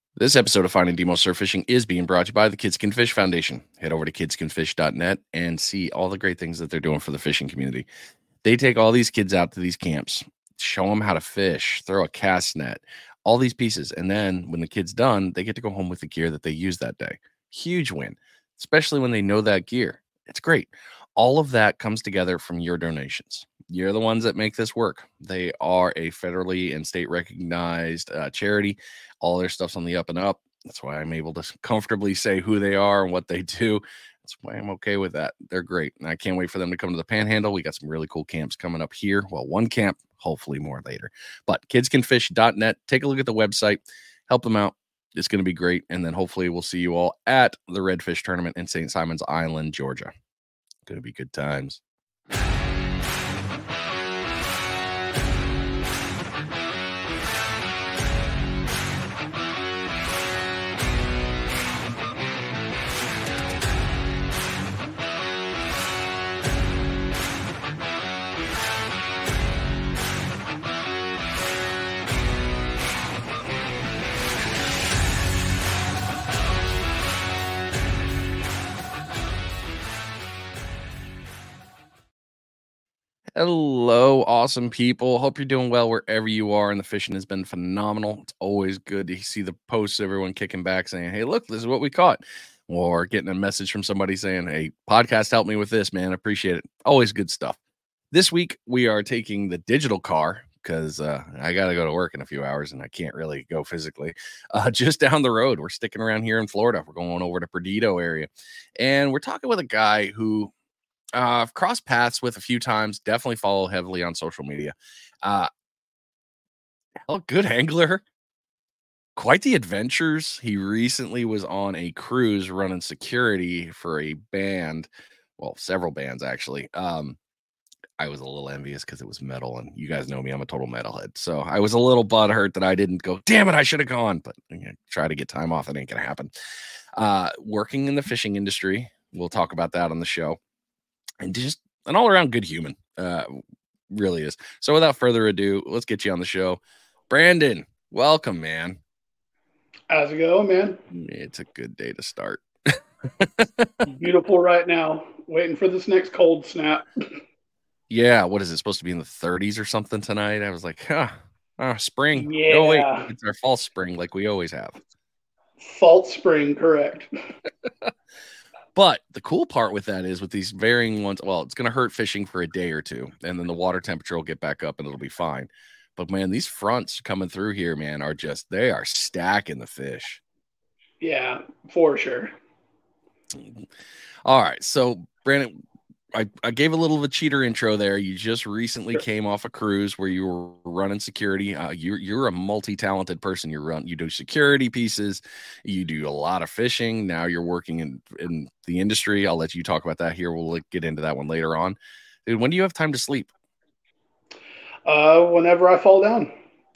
This episode of Finding Demo Surf Fishing is being brought to you by the Kids Can Fish Foundation. Head over to kidscanfish.net and see all the great things that they're doing for the fishing community. They take all these kids out to these camps, show them how to fish, throw a cast net, all these pieces. And then when the kid's done, they get to go home with the gear that they used that day. Huge win, especially when they know that gear. It's great. All of that comes together from your donations. You're the ones that make this work. They are a federally and state recognized charity. All their stuff's on the up and up. That's why I'm able to comfortably say who they are and what they do. That's why I'm okay with that. They're great. And I can't wait for them to come to the Panhandle. We got some really cool camps coming up here. Well, one camp, hopefully more later. But kidscanfish.net. Take a look at the website. Help them out. It's going to be great. And then hopefully we'll see you all at the Redfish Tournament in St. Simons Island, Georgia. Going to be good times. Hello, awesome people. Hope you're doing well wherever you are, and the fishing has been phenomenal. It's always good to see the posts, everyone kicking back saying, hey, look, this is what we caught. Or getting a message from somebody saying, hey, podcast helped me with this, man. Appreciate it. Always good stuff. This week, we are taking the digital car because I got to go to work in a few hours and I can't really go physically. Just down the road, we're sticking around here in Florida. We're going over to Perdido area. And we're talking with a guy who I've crossed paths with a few times, definitely follow heavily on social media. Good angler. Quite the adventures. He recently was on a cruise running security for a band. Well, several bands, actually. I was a little envious because it was metal, and you guys know me, I'm a total metalhead. So I was a little butthurt that I didn't go, damn it, I should have gone. But try to get time off. It ain't going to happen. Working in the fishing industry. We'll talk about that on the show. And just an all-around good human, really is. So without further ado, let's get you on the show. Brandon, welcome, man. How's it going, man? It's a good day to start. Beautiful right now. Waiting for this next cold snap. Yeah, what is it supposed to be in the 30s or something tonight? I was like, spring. Yeah. Oh, wait, it's our false spring like we always have. False spring, correct. But the cool part with that is with these varying ones, well, it's going to hurt fishing for a day or two, and then the water temperature will get back up and it'll be fine. But, man, these fronts coming through here, man, they are stacking the fish. Yeah, for sure. All right. So, Brandon, I gave a little of a cheater intro there. You just recently came off a cruise where you were running security. You're a multi-talented person. You do security pieces. You do a lot of fishing. Now you're working in the industry. I'll let you talk about that here. We'll get into that one later on. Dude, when do you have time to sleep? Whenever I fall down.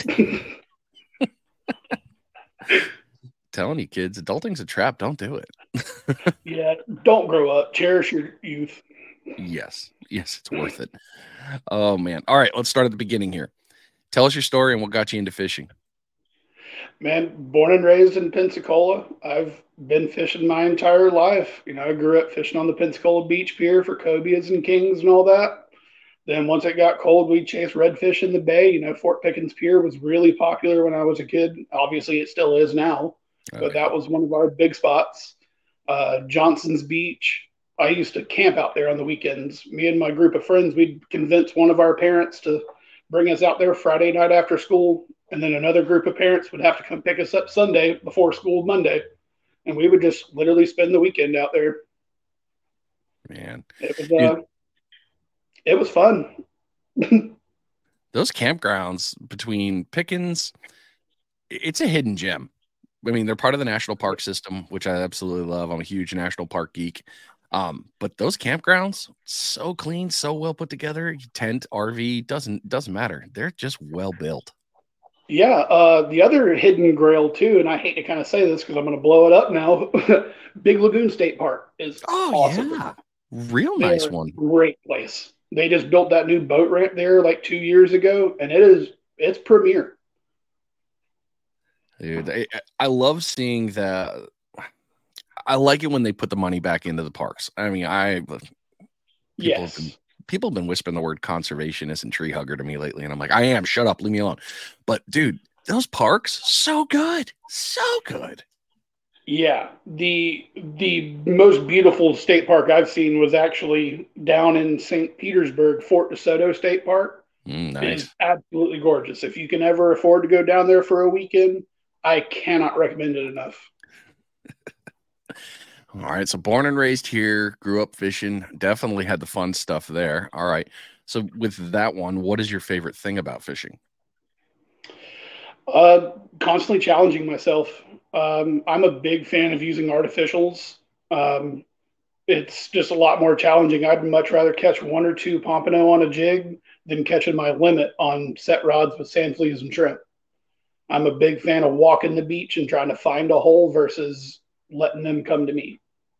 Telling you, kids, adulting's a trap. Don't do it. Yeah, don't grow up. Cherish your youth. Yes, it's worth it. Oh, man. All right, let's start at the beginning here. Tell us your story and what got you into fishing. Man, born and raised in Pensacola. I've been fishing my entire life. I grew up fishing on the Pensacola Beach Pier for cobias and kings and all that. Then once it got cold, we'd chase redfish in the bay. Fort Pickens Pier was really popular when I was a kid. Obviously, it still is now. Okay. But that was one of our big spots. Johnson's Beach. I used to camp out there on the weekends. Me and my group of friends, we'd convince one of our parents to bring us out there Friday night after school. And then another group of parents would have to come pick us up Sunday before school Monday. And we would just literally spend the weekend out there. Man. It was fun. Those campgrounds between Pickens, it's a hidden gem. I mean, they're part of the national park system, which I absolutely love. I'm a huge national park geek. But those campgrounds, so clean, so well put together. Tent, RV, doesn't matter. They're just well built. Yeah. The other hidden grail too, and I hate to kind of say this because I'm going to blow it up now. Big Lagoon State Park is awesome. Yeah. Real nice one. Great place. They just built that new boat ramp there like 2 years ago, and it's premier. Dude, I love seeing the. I like it when they put the money back into the parks. I mean, people have been Yes. people have been whispering the word conservationist and tree hugger to me lately, and I'm like, I am. Shut up, leave me alone. But dude, those parks so good, so good. Yeah, the most beautiful state park I've seen was actually down in St. Petersburg, Fort DeSoto State Park. It is Nice. absolutely gorgeous. If you can ever afford to go down there for a weekend, I cannot recommend it enough. All right. So born and raised here, grew up fishing, definitely had the fun stuff there. All right. So with that one, what is your favorite thing about fishing? Constantly challenging myself. I'm a big fan of using artificials. Um, it's just a lot more challenging. I'd much rather catch one or two pompano on a jig than catching my limit on set rods with sand fleas and shrimp. I'm a big fan of walking the beach and trying to find a hole versus letting them come to me.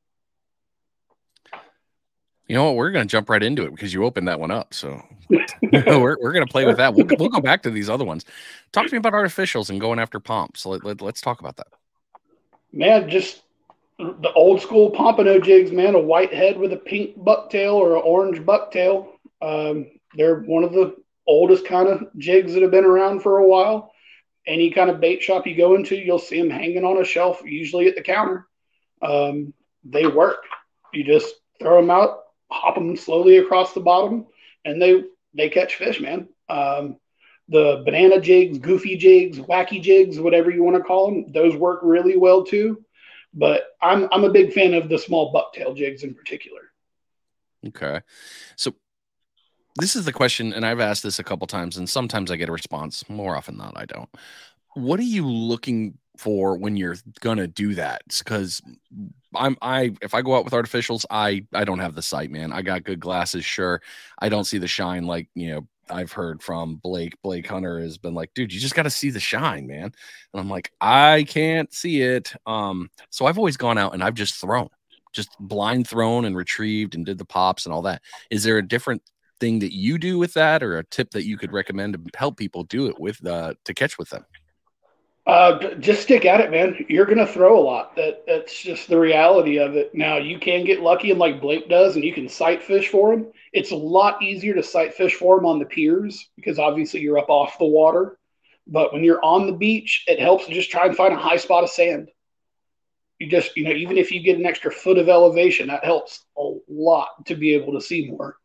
You know what? We're going to jump right into it because you opened that one up. So we're going to play with that. We'll go back to these other ones. Talk to me about artificials and going after pomps. So let's talk about that. Man, just the old school pompano jigs, man, a white head with a pink bucktail or an orange bucktail. They're one of the oldest kind of jigs that have been around for a while. Any kind of bait shop you go into, you'll see them hanging on a shelf, usually at the counter. They work. You just throw them out, hop them slowly across the bottom, and they catch fish, man. The banana jigs, goofy jigs, wacky jigs, whatever you want to call them, those work really well too. But I'm a big fan of the small bucktail jigs in particular. Okay. So this is the question, and I've asked this a couple times, and sometimes I get a response. More often than not, I don't. What are you looking for when you're gonna do that? Because if I go out with artificials, I don't have the sight, man. I got good glasses, sure. I don't see the shine like I've heard from Blake. Blake Hunter has been like, dude, you just got to see the shine, man. And I'm like, I can't see it. So I've always gone out and I've just blind thrown and retrieved and did the pops and all that. Is there a different thing that you do with that, or a tip that you could recommend to help people do it with to catch with them? Just stick at it, man. You're gonna throw a lot. That's just the reality of it. Now you can get lucky, and like Blake does, and you can sight fish for them. It's a lot easier to sight fish for them on the piers because obviously you're up off the water. But when you're on the beach, it helps to just try and find a high spot of sand. You just, even if you get an extra foot of elevation, that helps a lot to be able to see more.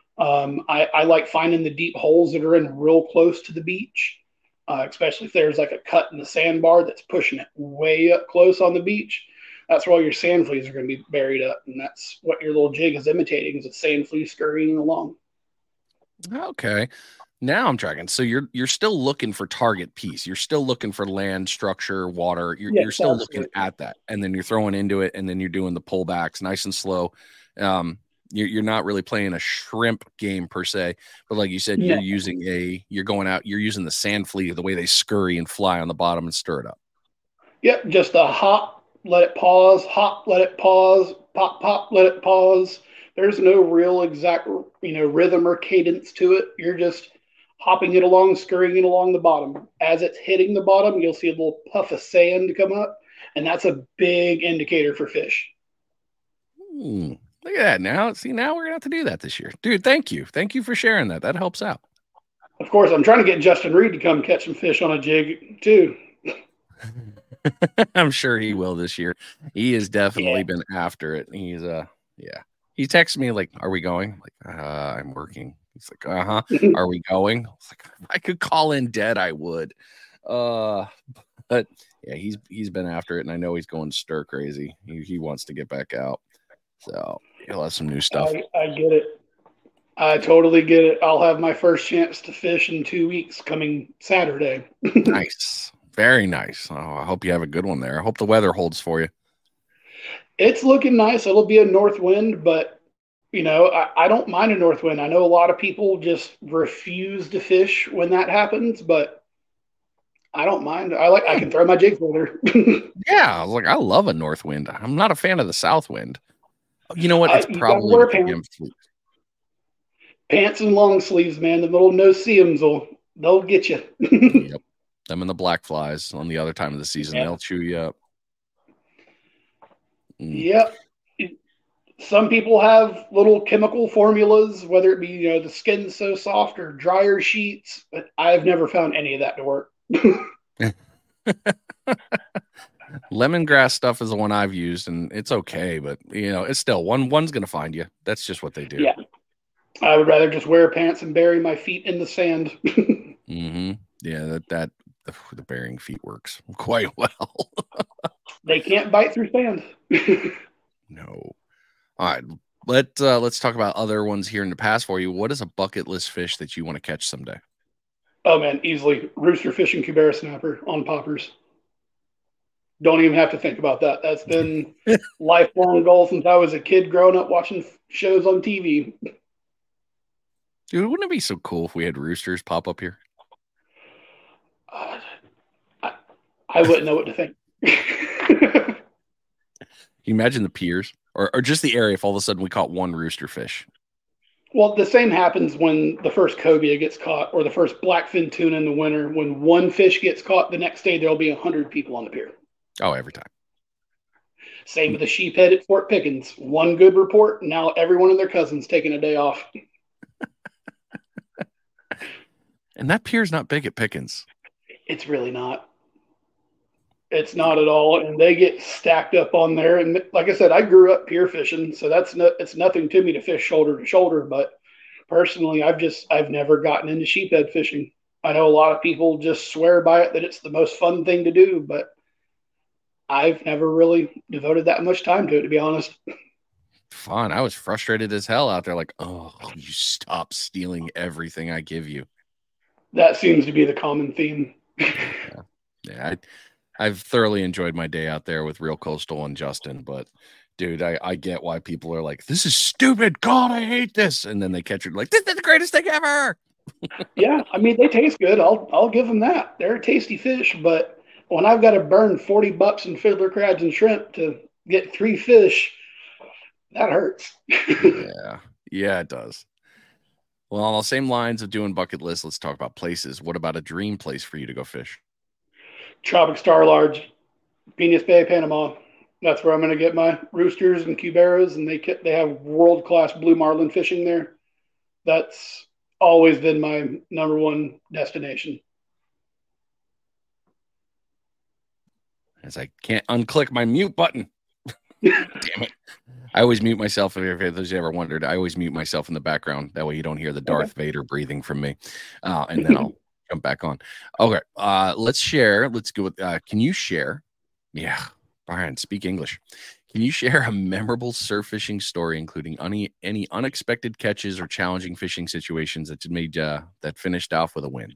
I like finding the deep holes that are in real close to the beach, especially if there's like a cut in the sandbar that's pushing it way up close on the beach. That's where all your sand fleas are going to be buried up, and that's what your little jig is imitating is a sand flea scurrying along. Okay. Now I'm tracking. So you're still looking for target piece. You're still looking for land, structure, water. You're Yes, still looking absolutely. at that, and then you're throwing into it, and then you're doing the pullbacks, nice and slow. You're not really playing a shrimp game per se, but like you said, No. you're going out, you're using the sand flea, the way they scurry and fly on the bottom and stir it up. Yep, just a hop, let it pause, hop, let it pause, pop, pop, let it pause. There's no real exact, rhythm or cadence to it. You're just hopping it along, scurrying it along the bottom. As it's hitting the bottom, you'll see a little puff of sand come up, and that's a big indicator for fish. Look at that. Now, see, now we're gonna have to do that this year, dude. Thank you for sharing that. That helps out. Of course, I'm trying to get Justin Reed to come catch some fish on a jig too. I'm sure he will this year. He has Yeah. definitely been after it. Yeah. He texts me like, "Are we going?" Like, I'm working. He's like, "Uh-huh. Are we going?" I was like, "If I could call in dead, I would." Uh, but yeah, he's been after it, and I know he's going stir crazy. He wants to get back out, so he'll have some new stuff. I get it. I totally get it. I'll have my first chance to fish in 2 weeks coming Saturday. Nice, very nice. Oh, I hope you have a good one there. I hope the weather holds for you. It's looking nice. It'll be a north wind, but I don't mind a north wind. I know a lot of people just refuse to fish when that happens, but I don't mind. I can throw my jig further. Yeah, I was like, I love a north wind. I'm not a fan of the south wind. You know what? It's You got to probably wear the pants, damn fleet. pants and long sleeves, man. The little no seams they'll get you. Yep. Them and the black flies on the other time of the season, Yeah. they'll chew you up. Yep. Some people have little chemical formulas, whether it be, the skin's so soft or dryer sheets, but I've never found any of that to work. Lemongrass stuff is the one I've used, and it's okay, but it's still one's gonna find you. That's just what they do. Yeah. I would rather just wear pants and bury my feet in the sand. Mm-hmm. Yeah, that the burying feet works quite well. They can't bite through sand. No. All right. Let's talk about other ones here in the past for you. What is a bucket list fish that you want to catch someday? Oh man, easily rooster fish and cubera snapper on poppers. Don't even have to think about that. That's been lifelong goal since I was a kid growing up watching shows on TV. Dude, wouldn't it be so cool if we had roosters pop up here? I wouldn't know what to think. Can you imagine the piers or just the area if all of a sudden we caught one rooster fish? Well, the same happens when the first cobia gets caught or the first blackfin tuna in the winter. When one fish gets caught, the next day there'll be 100 people on the pier. Oh, every time. Same with the sheephead at Fort Pickens. One good report, now everyone and their cousins taking a day off. And that pier's not big at Pickens. It's really not. It's not at all, and they get stacked up on there. And like I said, I grew up pier fishing, so it's nothing to me to fish shoulder to shoulder. But personally, I've never gotten into sheephead fishing. I know a lot of people just swear by it that it's the most fun thing to do, but I've never really devoted that much time to it, to be honest. Fun. I was frustrated as hell out there. Like, oh, you stop stealing everything I give you. That seems to be the common theme. Yeah. I've thoroughly enjoyed my day out there with Real Coastal and Justin, but dude, I get why people are like, this is stupid. God, I hate this. And then they catch it like, this is the greatest thing ever. Yeah, I mean, they taste good. I'll give them that. They're a tasty fish, but when I've got to burn $40 in fiddler crabs and shrimp to get 3 fish, that hurts. Yeah, it does. Well, on the same lines of doing bucket lists, let's talk about places. What about a dream place for you to go fish? Tropic Star Large, Venus Bay, Panama. That's where I'm going to get my roosters and cuberas, and they have world-class blue marlin fishing there. That's always been my number one destination. As I can't unclick my mute button. Damn it. I always mute myself. If those ever wondered, I always mute myself in the background. That way you don't hear the Darth Vader breathing from me. And then I'll jump back on. Okay. Let's share. Let's go with, can you share? Yeah. Brian, speak English. Can you share a memorable surf fishing story, including any unexpected catches or challenging fishing situations that made that finished off with a win?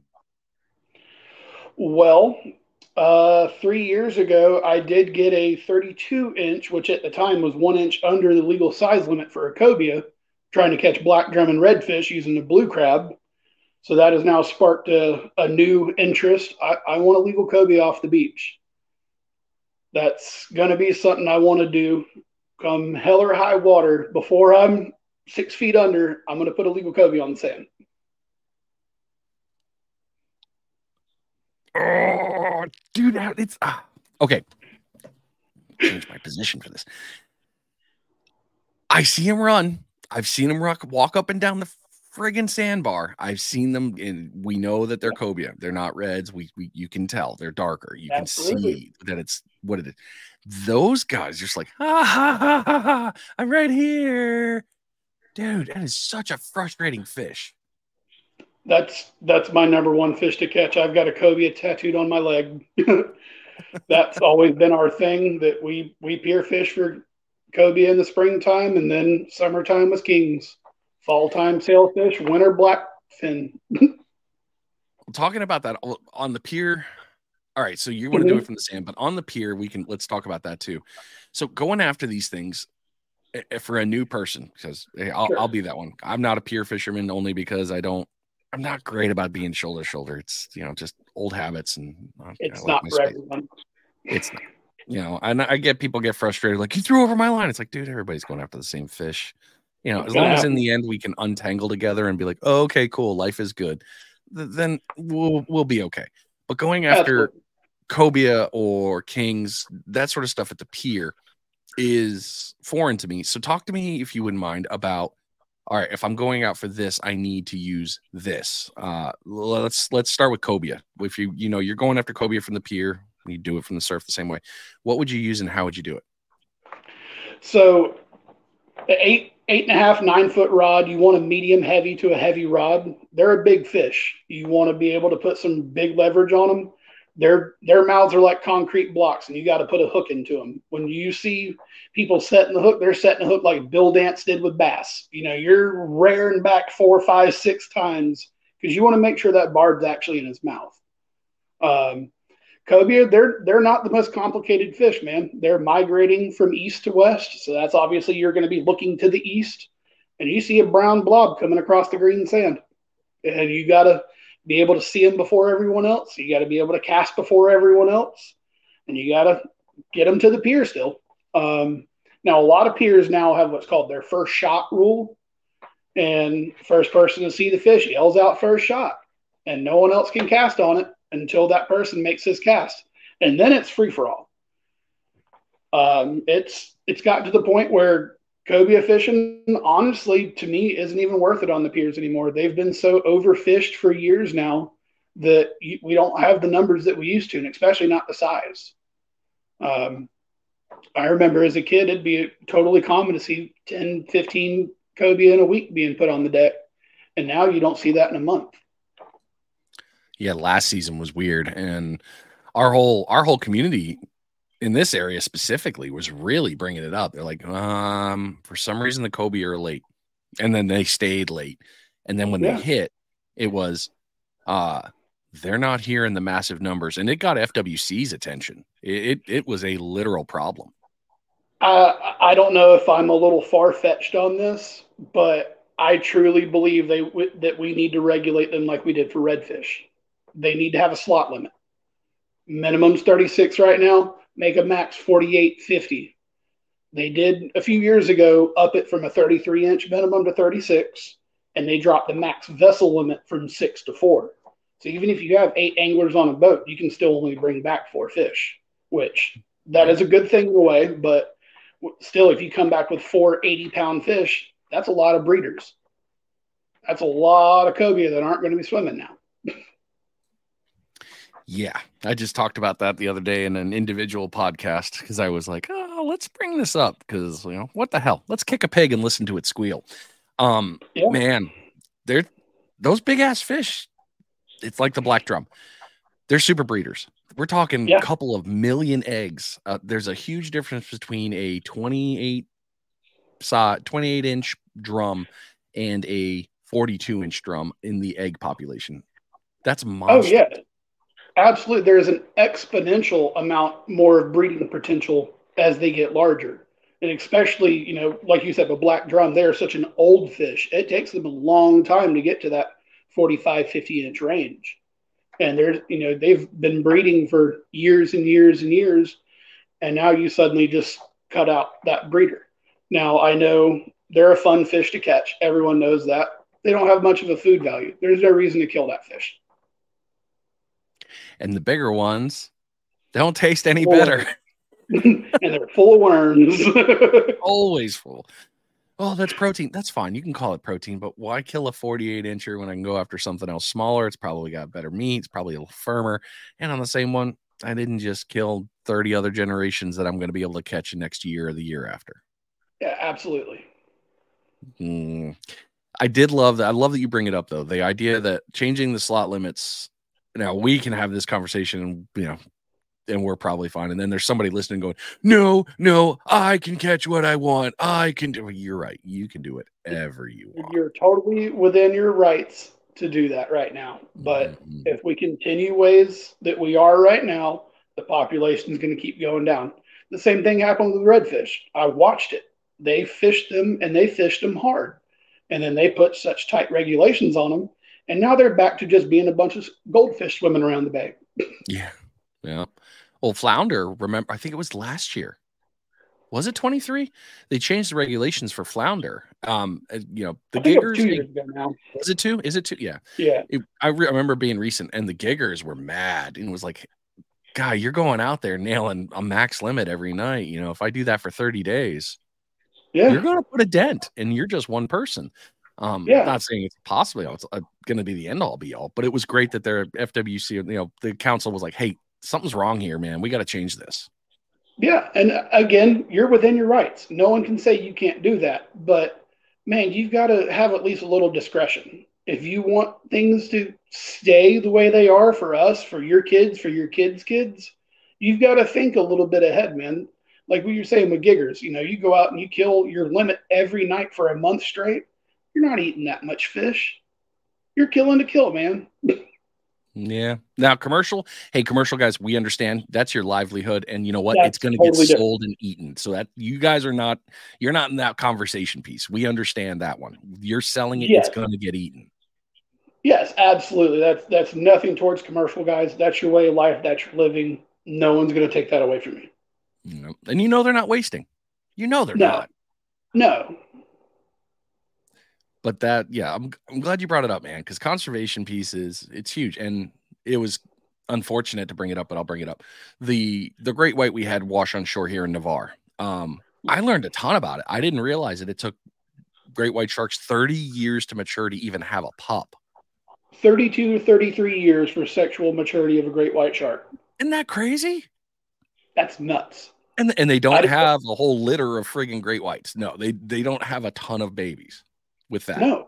Well, 3 years ago, I did get a 32-inch, which at the time was 1 inch under the legal size limit for a cobia, trying to catch black drum and redfish using a blue crab. So that has now sparked a new interest. I want a legal cobia off the beach. That's going to be something I want to do come hell or high water. Before I'm 6 feet under, I'm going to put a legal cobia on the sand. Oh, dude, it's okay. Change my position for this. I see him run. I've seen him walk up and down the friggin' sandbar. I've seen them, and we know that they're cobia. They're not reds. You can tell they're darker. You Absolutely. can see that it's what it is. Those guys just like, ha ha ha ha ha! I'm right here, dude. That is such a frustrating fish. That's my number one fish to catch. I've got a cobia tattooed on my leg. That's always been our thing, that we pier fish for cobia in the springtime, and then summertime was kings. Fall time sailfish, winter blackfin. Talking about that on the pier. All right, so you want to do it from the sand, but on the pier, let's talk about that too. So going after these things for a new person, because I'll be that one. I'm not a pier fisherman only because I'm not great about being shoulder to shoulder. It's just old habits, and it's not for everyone. It's not, and I get people get frustrated, like, you threw over my line. It's like, dude, everybody's going after the same fish. As long as in the end we can untangle together and be like, oh, okay, cool, life is good, then we'll be okay. But going after Absolutely. cobia or kings, that sort of stuff at the pier is foreign to me. So talk to me, if you wouldn't mind, about, all right, if I'm going out for this, I need to use this. Let's start with cobia. If you're going after cobia from the pier, you do it from the surf the same way. What would you use and how would you do it? So the 8.5, 9 foot rod, you want a medium heavy to a heavy rod. They're a big fish. You want to be able to put some big leverage on them. Their mouths are like concrete blocks, and you got to put a hook into them. When you see people setting the hook, they're setting the hook like Bill Dance did with bass. You're rearing back 4, 5, 6 times because you want to make sure that barb's actually in his mouth. Um, Cobia, they're not the most complicated fish, man. They're migrating from east to west, so that's obviously you're going to be looking to the east, and you see a brown blob coming across the green sand, and you got to be able to see them before everyone else. You got to be able to cast before everyone else, and you got to get them to the pier still. Now, a lot of piers now have what's called their first shot rule, and first person to see the fish yells out first shot, and no one else can cast on it until that person makes his cast, and then it's free for all. It's gotten to the point where cobia fishing, honestly, to me, isn't even worth it on the piers anymore. They've been so overfished for years now that we don't have the numbers that we used to, and especially not the size. Um, I remember as a kid, it'd be totally common to see 10, 15 cobia in a week being put on the deck, and now you don't see that in a month. Yeah, last season was weird, and our whole community in this area specifically was really bringing it up. They're like, for some reason the cobia are late, and then they stayed late, and then when they Yeah. hit, it was they're not here in the massive numbers, and it got FWC's attention. It was a literal problem. I don't know if I'm a little far fetched on this, but I truly believe that we need to regulate them like we did for redfish. They need to have a slot limit. Minimum's 36 right now. Make a max 48, 50. They did a few years ago up it from a 33-inch minimum to 36, and they dropped the max vessel limit from 6 to 4. So even if you have 8 anglers on a boat, you can still only bring back 4 fish, which that Right. is a good thing in a way, but still, if you come back with 4 80-pound fish, that's a lot of breeders. That's a lot of cobia that aren't going to be swimming now. Yeah, I just talked about that the other day in an individual podcast because I was like, oh, let's bring this up because what the hell? Let's kick a pig and listen to it squeal. Yeah. Man, they're those big ass fish. It's like the black drum. They're super breeders. We're talking a Yeah. couple of million eggs. There's a huge difference between a 28-inch drum and a 42-inch drum in the egg population. That's Oh, monstrous. yeah. Absolutely. There's an exponential amount more of breeding potential as they get larger. And especially, like you said, the black drum, they're such an old fish. It takes them a long time to get to that 45, 50-inch range. And they've been breeding for years and years and years. And now you suddenly just cut out that breeder. Now, I know they're a fun fish to catch. Everyone knows that. They don't have much of a food value. There's no reason to kill that fish. And the bigger ones don't taste any better. And they're full of worms. Always full. Oh, that's protein. That's fine. You can call it protein, but why kill a 48-incher when I can go after something else smaller? It's probably got better meat. It's probably a little firmer. And on the same one, I didn't just kill 30 other generations that I'm going to be able to catch next year or the year after. Yeah, absolutely. I did love that. I love that you bring it up, though. The idea that changing the slot limits. Now, we can have this conversation, and we're probably fine. And then there's somebody listening going, no, I can catch what I want. I can do it. You're right. You can do whatever you want. You're totally within your rights to do that right now. But if we continue ways that we are right now, the population is going to keep going down. The same thing happened with redfish. I watched it. They fished them and they fished them hard. And then they put such tight regulations on them. And now they're back to just being a bunch of goldfish swimming around the bay. Yeah. Well, flounder, remember, I think it was last year. Was it 23? They changed the regulations for flounder. The I think it was giggers. 2 years ago now. Was it 2? Is it 2? Yeah. Yeah. I remember being recent, and the giggers were mad, and it was like, "God, you're going out there nailing a max limit every night. If I do that for 30 days, you're going to put a dent, and you're just one person." Not saying it's possibly it's going to be the end all be all, but it was great that their FWC, the council was like, "Hey, something's wrong here, man. We got to change this." Yeah. And again, you're within your rights. No one can say you can't do that. But man, you've got to have at least a little discretion. If you want things to stay the way they are for us, for your kids, for your kids' kids, you've got to think a little bit ahead, man. Like what you're saying with giggers, you go out and you kill your limit every night for a month straight. You're not eating that much fish. You're killing to kill, man. Yeah. Now, commercial guys, we understand that's your livelihood, and you know what? That's it's going to totally get sold and eaten. So that you guys you're not in that conversation piece. We understand that one. You're selling it, Yes. It's going to get eaten. Yes, absolutely. That's nothing towards commercial guys. That's your way of life. That's your living. No one's going to take that away from you. And they're not wasting. They're not. No. But I'm glad you brought it up, man, because conservation piece it's huge, and it was unfortunate to bring it up, but I'll bring it up. The great white we had wash on shore here in Navarre. I learned a ton about it. I didn't realize it took great white sharks 30 years to mature to even have a pup. 32 to 33 years for sexual maturity of a great white shark. Isn't that crazy? That's nuts. And they don't have a whole litter of friggin' great whites. No, they don't have a ton of babies with that. No.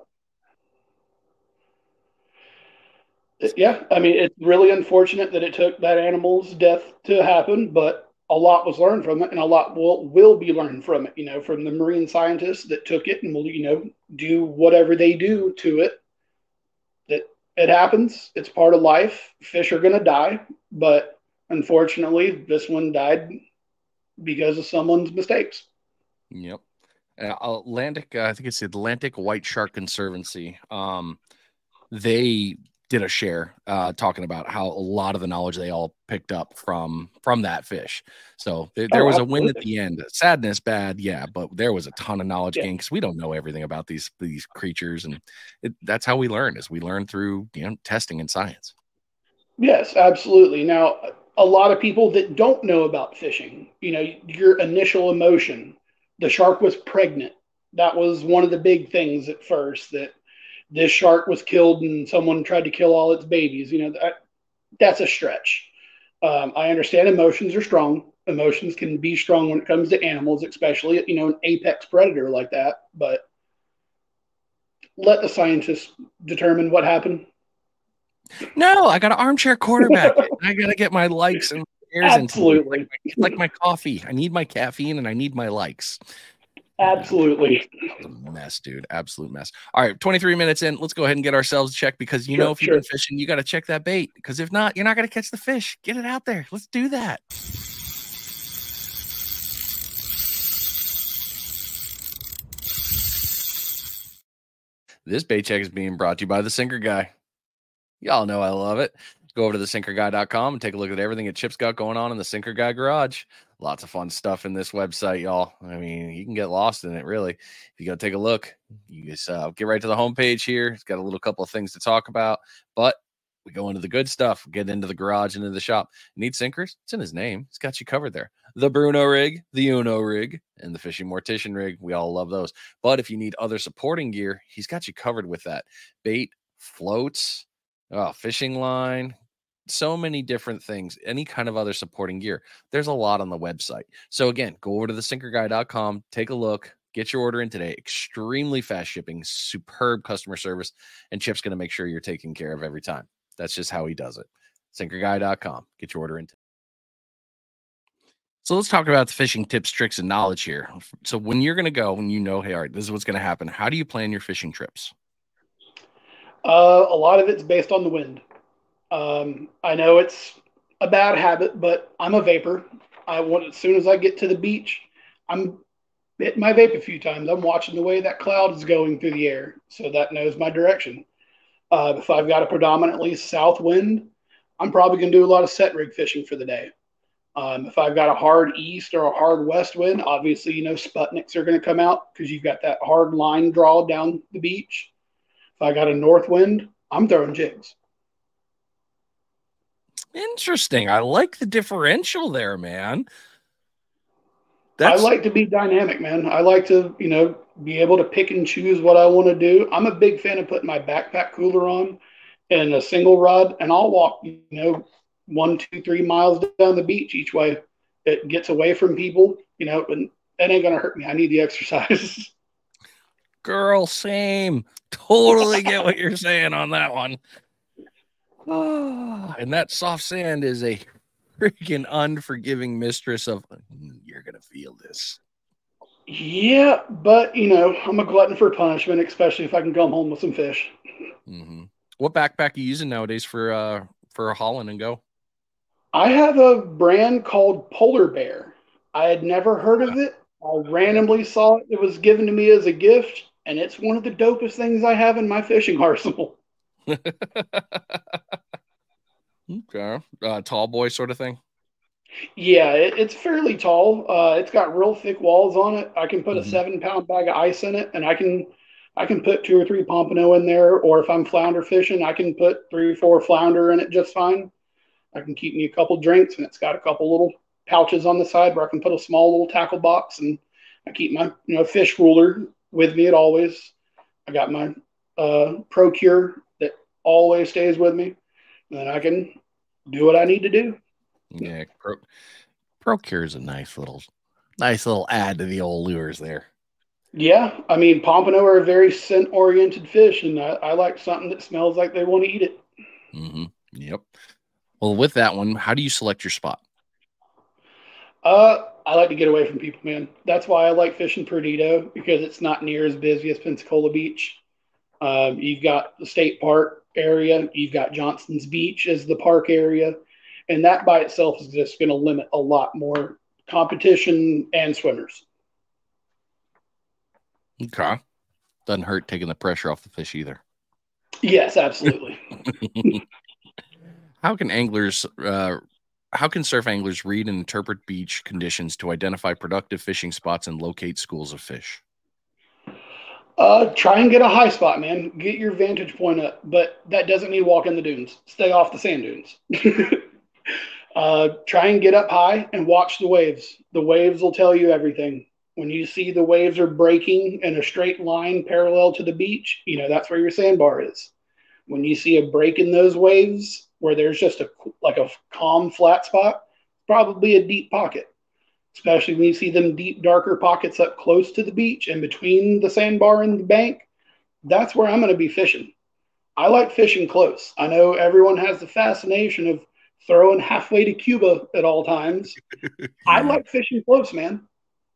Yeah, I mean, it's really unfortunate that it took that animal's death to happen, but a lot was learned from it, and a lot will be learned from it, from the marine scientists that took it and will, do whatever they do to it. That it happens. It's part of life. Fish are going to die, but unfortunately, this one died because of someone's mistakes. Yep. Atlantic, I think it's the Atlantic White Shark Conservancy. They did a share talking about how a lot of the knowledge they all picked up from that fish. So there was a win at the end. Sadness, bad, yeah, but there was a ton of knowledge gained because we don't know everything about these creatures, and that's how we learn. Is we learn through testing and science. Yes, absolutely. Now, a lot of people that don't know about fishing, your initial emotion. The shark was pregnant. That was one of the big things at first, that this shark was killed and someone tried to kill all its babies. That's a stretch. I understand emotions are strong. Emotions can be strong when it comes to animals, especially, an apex predator like that. But let the scientists determine what happened. No, I got an armchair quarterback. I got to get my likes and Absolutely. Like my coffee. I need my caffeine and I need my likes. Absolutely. A mess, dude. Absolute mess. All right, 23 minutes in. Let's go ahead and get ourselves checked, because if you've been fishing, you got to check that bait, because if not, you're not going to catch the fish. Get it out there. Let's do that. This bait check is being brought to you by the Sinker Guy. Y'all know I love it. Go over to thesinkerguy.com and take a look at everything that Chip's got going on in the Sinker Guy garage. Lots of fun stuff in this website, y'all. I mean, you can get lost in it, really. If you go take a look, you just get right to the homepage here. It's got a little couple of things to talk about, but we go into the good stuff, get into the garage, into the shop. Need sinkers? It's in his name. It's got you covered there. The Bruno rig, the Uno rig, and the Fishing Mortician rig. We all love those. But if you need other supporting gear, he's got you covered with that. Bait, floats, fishing line, so many different things, any kind of other supporting gear. There's a lot on the website. So again, go over to thesinkerguy.com, take a look, get your order in today. Extremely fast shipping, superb customer service, and Chip's going to make sure you're taken care of every time. That's just how he does it. Sinkerguy.com, get your order in today. So let's talk about the fishing tips, tricks, and knowledge here. So when you're going to go, when hey, all right, this is what's going to happen, how do you plan your fishing trips? A lot of it's based on the wind. I know it's a bad habit, but I'm a vapor. As soon as I get to the beach, I'm hitting my vape a few times. I'm watching the way that cloud is going through the air, so that knows my direction. If I've got a predominantly south wind, I'm probably going to do a lot of set rig fishing for the day. If I've got a hard east or a hard west wind, obviously, Sputniks are going to come out because you've got that hard line draw down the beach. If I got a north wind, I'm throwing jigs. Interesting. I like the differential there, man. I like to be dynamic, man. I like to, be able to pick and choose what I want to do. I'm a big fan of putting my backpack cooler on and a single rod, and I'll walk, 1, 2, 3 miles down the beach each way. It gets away from people, and that ain't gonna hurt me. I need the exercise. Girl, same. Totally get what you're saying on that one. And that soft sand is a freaking unforgiving mistress of, you're gonna feel this. Yeah, but I'm a glutton for punishment, especially if I can come home with some fish. Mm-hmm. What backpack are you using nowadays for hauling and go? I have a brand called Polar Bear. I had never heard of it. I randomly saw it. It was given to me as a gift, and it's one of the dopest things I have in my fishing arsenal. Okay. Tall boy sort of thing? Yeah, it's fairly tall. It's got real thick walls on it. I can put a 7-pound bag of ice in it, and I can put 2 or 3 pompano in there. Or if I'm flounder fishing, I can put 3 or 4 flounder in it just fine. I can keep me a couple drinks, and it's got a couple little pouches on the side where I can put a small little tackle box, and I keep my fish ruler with me at always. I got my Procure that always stays with me, and then I can do what I need to do. Yeah, Procure is a nice little add to the old lures there. Yeah, I mean, pompano are a very scent-oriented fish, and I like something that smells like they want to eat it. Mm-hmm. Yep. Well, with that one, how do you select your spot? I like to get away from people, man. That's why I like fishing Perdido, because it's not near as busy as Pensacola Beach. You've got the state park area, you've got Johnston's Beach as the park area, and that by itself is just going to limit a lot more competition and swimmers. Okay. Doesn't hurt taking the pressure off the fish either. Yes, absolutely. How can surf anglers read and interpret beach conditions to identify productive fishing spots and locate schools of fish? Try and get a high spot, man. Get your vantage point up, but that doesn't mean walk in the dunes. Stay off the sand dunes. Try and get up high and watch the waves. The waves will tell you everything. When you see the waves are breaking in a straight line parallel to the beach, that's where your sandbar is. When you see a break in those waves where there's just a calm flat spot, probably a deep pocket. Especially when you see them deep, darker pockets up close to the beach and between the sandbar and the bank, that's where I'm going to be fishing. I like fishing close. I know everyone has the fascination of throwing halfway to Cuba at all times. I like fishing close, man.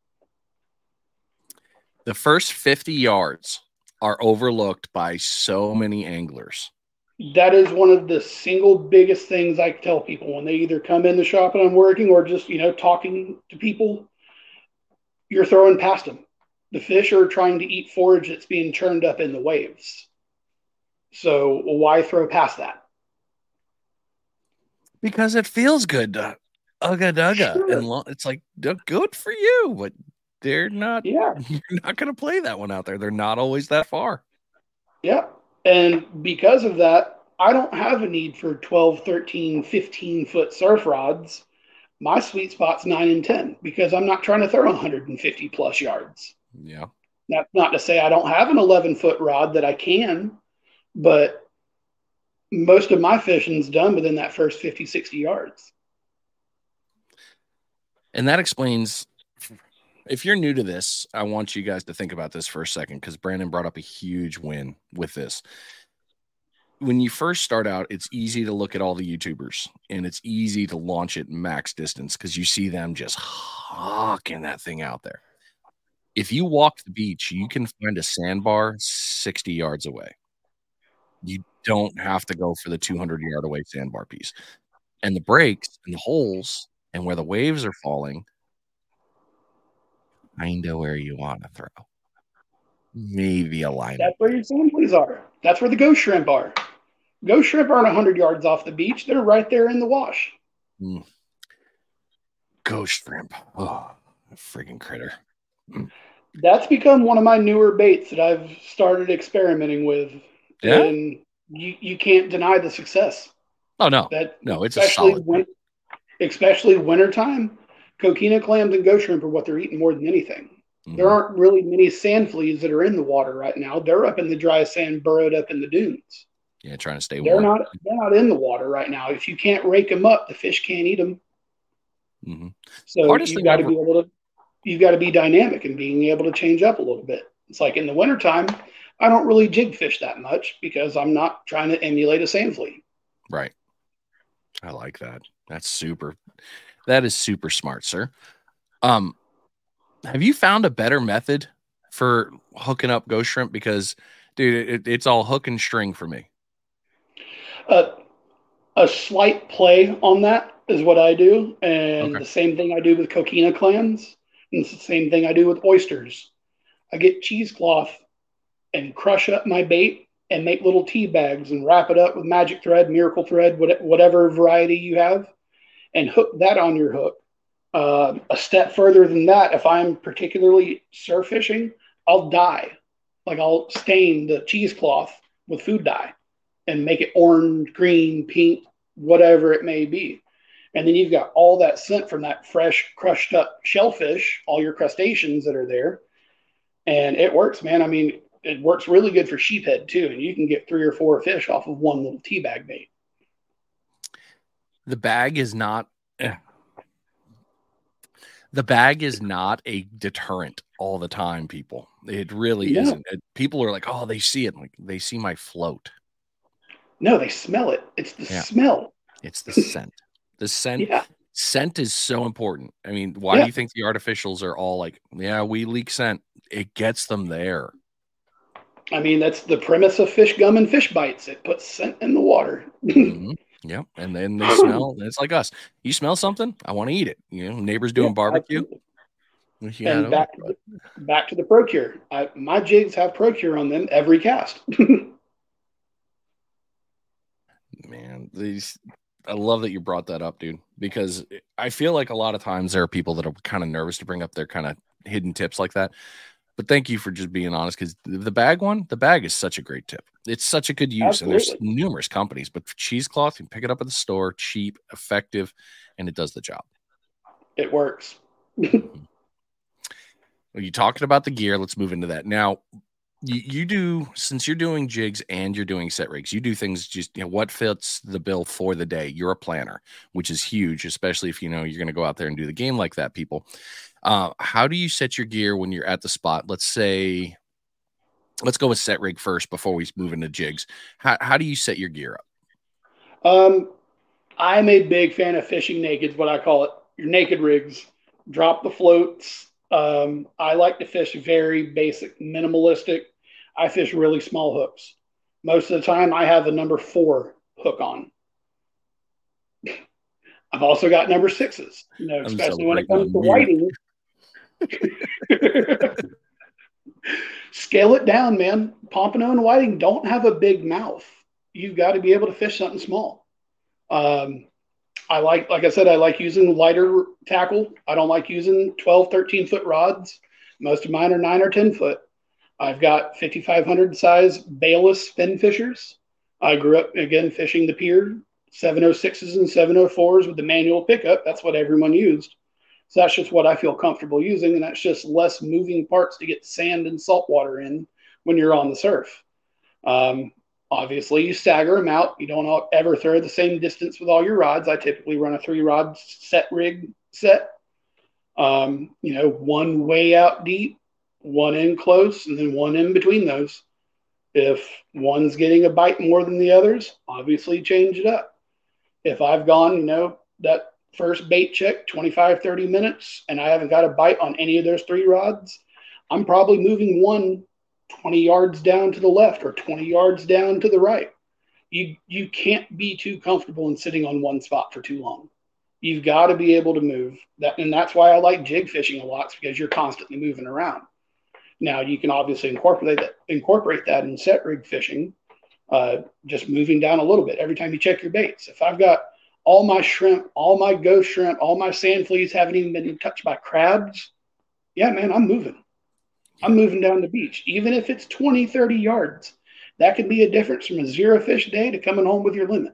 The first 50 yards are overlooked by so many anglers. That is one of the single biggest things I tell people when they either come in the shop and I'm working or just, talking to people. You're throwing past them. The fish are trying to eat forage that's being churned up in the waves. So why throw past that? Because it feels good to ugga dugga. Sure. And it's like, good for you, but they're not. Yeah. You're not going to play that one out there. They're not always that far. Yeah. And because of that, I don't have a need for 12, 13, 15-foot surf rods. My sweet spot's 9 and 10 because I'm not trying to throw 150 plus yards. Yeah. That's not to say I don't have an 11-foot rod that I can, but most of my fishing's done within that first 50, 60 yards. And that explains, if you're new to this, I want you guys to think about this for a second because Brandon brought up a huge win with this. When you first start out, it's easy to look at all the YouTubers and it's easy to launch it max distance because you see them just hawking that thing out there. If you walk the beach, you can find a sandbar 60 yards away. You don't have to go for the 200-yard away sandbar piece. And the breaks and the holes and where the waves are falling, kind of where you want to throw. Maybe a line. That's where your sand fleas are. That's where the ghost shrimp are. Ghost shrimp aren't 100 yards off the beach. They're right there in the wash. ghost shrimp. Oh, freaking critter. Mm. That's become one of my newer baits that I've started experimenting with, Yeah. and you can't deny the success. Oh no, That no, it's a solid. especially wintertime, coquina clams and ghost shrimp are what they're eating more than anything. There Mhm. aren't really many sand fleas that are in the water right now. They're up in the dry sand, burrowed up in the dunes. Yeah, trying to stay They're warm. not they're not in the water right now. If you can't rake them up, the fish can't eat them. Hmm. So Hardest thing I've. you've got to be dynamic and being able to change up a little bit. It's like in the wintertime, I don't really jig fish that much because I'm not trying to emulate a sand flea. Right. I like that. That's super. That is super smart, sir. Um, have you found a better method for hooking up ghost shrimp? Because, dude, it's all hook and string for me. Uh, a slight play on that is what I do, and Okay. the same thing I do with coquina clams, and it's the same thing I do with oysters. I get cheesecloth and crush up my bait and make little tea bags and wrap it up with magic thread, miracle thread, whatever variety you have, and hook that on your hook. A step further than that, if I'm particularly surf fishing, I'll dye. Like I'll stain the cheesecloth with food dye and make it orange, green, pink, whatever it may be. And then you've got all that scent from that fresh, crushed up shellfish, all your crustaceans that are there. And it works, man. I mean, it works really good for sheephead too. And you can get 3 or 4 fish off of one little tea bag bait. The bag is not. The bag is not a deterrent all the time, people. It really No, isn't. People are like, oh, they see it. Like they see my float. no, they smell it. It's the Yeah. smell. It's the scent. The scent. Yeah, Scent is so important. I mean, why do yeah. you think the artificials are all like, yeah, we leak scent? It gets them there. I mean, that's the premise of fish gum and fish bites. It puts scent in the water. Mm-hmm. Yep. And then they smell. It's like us. You smell something, I want to eat it. You know, neighbors Yeah, doing barbecue. absolutely. Yeah. And back to the Procure. My jigs have Procure on them every cast. Man, these. I love that you brought that up, dude, because I feel like a lot of times there are people that are kind of nervous to bring up their kind of hidden tips like that. But thank you for just being honest, because the bag is such a great tip. It's such a good use, and there's Absolutely, numerous companies. But for cheesecloth, you can pick it up at the store, cheap, effective, and it does the job. it works. Mhm. Well, you talking about the gear? Let's move into that now. You do, since you're doing jigs and you're doing set rigs, you do things just, what fits the bill for the day. You're a planner, which is huge, especially if you're going to go out there and do the game like that, people. How do you set your gear when you're at the spot? Let's go with set rig first before we move into jigs. How do you set your gear up? I'm a big fan of fishing naked, what I call it. Your naked rigs. Drop the floats. I like to fish very basic, minimalistic. I fish really small hooks. Most of the time, I have a number 4 hook on. I've also got number 6s, I'm especially when it celebrating comes on to mute. whiting. Scale it down, man. Pompano and whiting don't have a big mouth. You've got to be able to fish something small. Um, like I said, I like using lighter tackle. I don't like using 12, 13-foot rods. Most of mine are 9 or 10 foot. I've got 5,500 size Bayless fin fishers. I grew up again fishing the pier, 706s and 704s with the manual pickup. That's what everyone used. So that's just what I feel comfortable using, and that's just less moving parts to get sand and salt water in when you're on the surf. Um, Obviously, you stagger them out. You don't ever throw the same distance with all your rods. I typically run a 3 rod set rig set. One way out deep, one in close, and then one in between those. If one's getting a bite more than the others, obviously change it up. If I've gone, that first bait check, 25, 30 minutes, and I haven't got a bite on any of those 3 rods, I'm probably moving one 20 yards down to the left or 20 yards down to the right. You can't be too comfortable in sitting on one spot for too long. You've got to be able to move. And that's why I like jig fishing a lot, because you're constantly moving around. Now you can obviously incorporate that in set rig fishing, just moving down a little bit every time you check your baits. If I've got all my shrimp, all my ghost shrimp, all my sand fleas haven't even been touched by crabs, yeah, man, I'm moving. I'm moving down the beach. Even if it's 20, 30 yards, that could be a difference from a 0 fish day to coming home with your limit.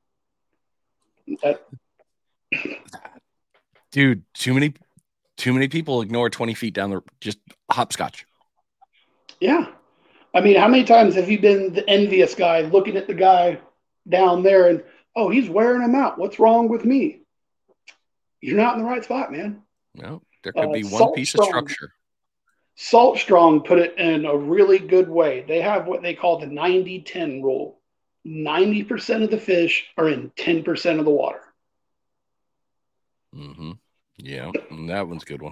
Dude, too many people ignore 20 feet down the just hopscotch. Yeah. I mean, how many times have you been the envious guy looking at the guy down there and, oh, he's wearing them out. What's wrong with me? You're not in the right spot, man. No, there could be one piece of structure. Salt Strong put it in a really good way. They have what they call the 90-10 rule. 90% of the fish are in 10% of the water. Mm-hmm. Yeah, that one's a good one.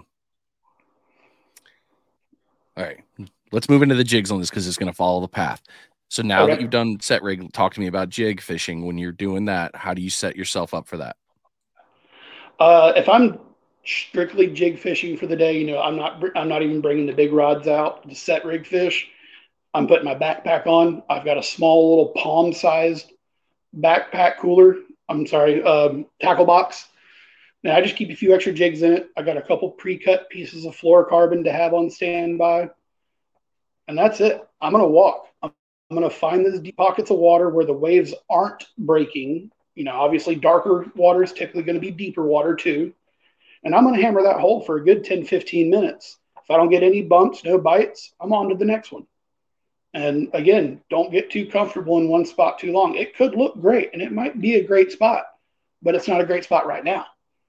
All right, let's move into the jigs on this because it's going to follow the path. So now that you've done set rig, talk to me about jig fishing. When you're doing that, how do you set yourself up for that? If I'm strictly jig fishing for the day, you know, I'm not even bringing the big rods out to set rig fish. I'm putting my backpack on. I've got a small little palm-sized backpack cooler. Tackle box. Now I just keep a few extra jigs in it. I got a couple pre-cut pieces of fluorocarbon to have on standby, and that's it. I'm gonna walk. I'm gonna find those deep pockets of water where the waves aren't breaking. You know, obviously darker water is typically going to be deeper water too. And I'm going to hammer that hole for a good 10, 15 minutes. If I don't get any bumps, no bites, I'm on to the next one. And again, don't get too comfortable in one spot too long. It could look great and it might be a great spot, but it's not a great spot right now.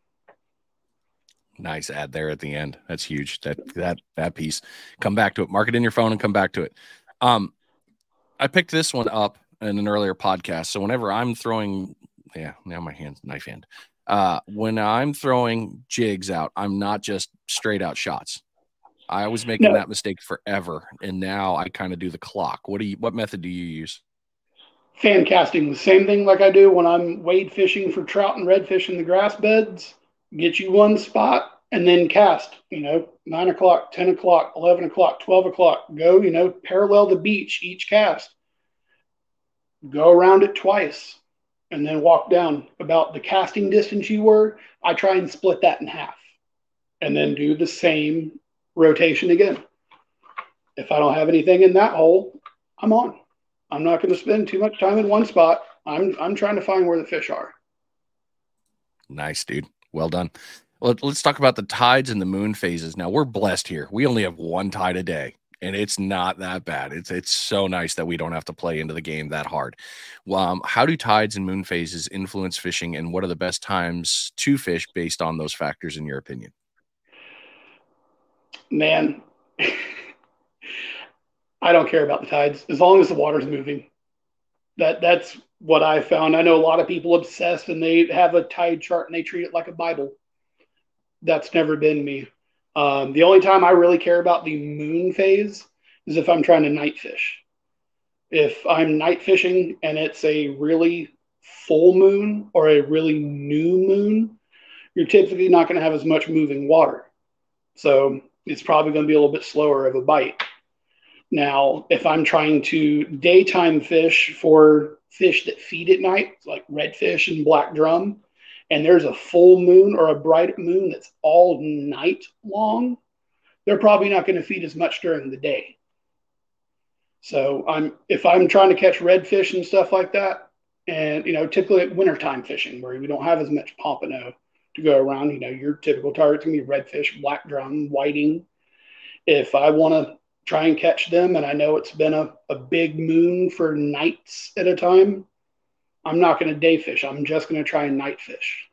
Nice ad there at the end. That's huge. That piece. Come back to it. Mark it in your phone and come back to it. I picked this one up in an earlier podcast. So whenever I'm throwing, now my hand's knife hand. When I'm throwing jigs out, I'm not just straight out shots. I was making that mistake forever, and now I kind of do the clock. What method do you use? Fan casting, the same thing like I do when I'm wade fishing for trout and redfish in the grass beds. Get you one spot and then cast. 9 o'clock, 10 o'clock, 11 o'clock, 12 o'clock. Go. Parallel the beach each cast. Go around it twice. And then walk down about the casting distance you were. I try and split that in half and then do the same rotation again. If I don't have anything in that hole, I'm on. I'm not going to spend too much time in one spot. I'm trying to find where the fish are. Nice, dude. Well done. Well, let's talk about the tides and the moon phases. Now, we're blessed here. We only have one tide a day. And it's not that bad. It's so nice that we don't have to play into the game that hard. How do tides and moon phases influence fishing, and what are the best times to fish based on those factors, in your opinion? Man, I don't care about the tides as long as the water's moving. That's what I found. I know a lot of people obsessed and they have a tide chart and they treat it like a Bible. That's never been me. The only time I really care about the moon phase is if I'm trying to night fish. If I'm night fishing and it's a really full moon or a really new moon, you're typically not going to have as much moving water. So it's probably going to be a little bit slower of a bite. Now, if I'm trying to daytime fish for fish that feed at night, like redfish and black drum, and there's a full moon or a bright moon that's all night long, they're probably not going to feed as much during the day. So if I'm trying to catch redfish and stuff like that, and typically at wintertime fishing where we don't have as much pompano to go around, your typical target's going to be redfish, black drum, whiting. If I want to try and catch them and I know it's been a big moon for nights at a time, I'm not going to day fish. I'm just going to try and night fish.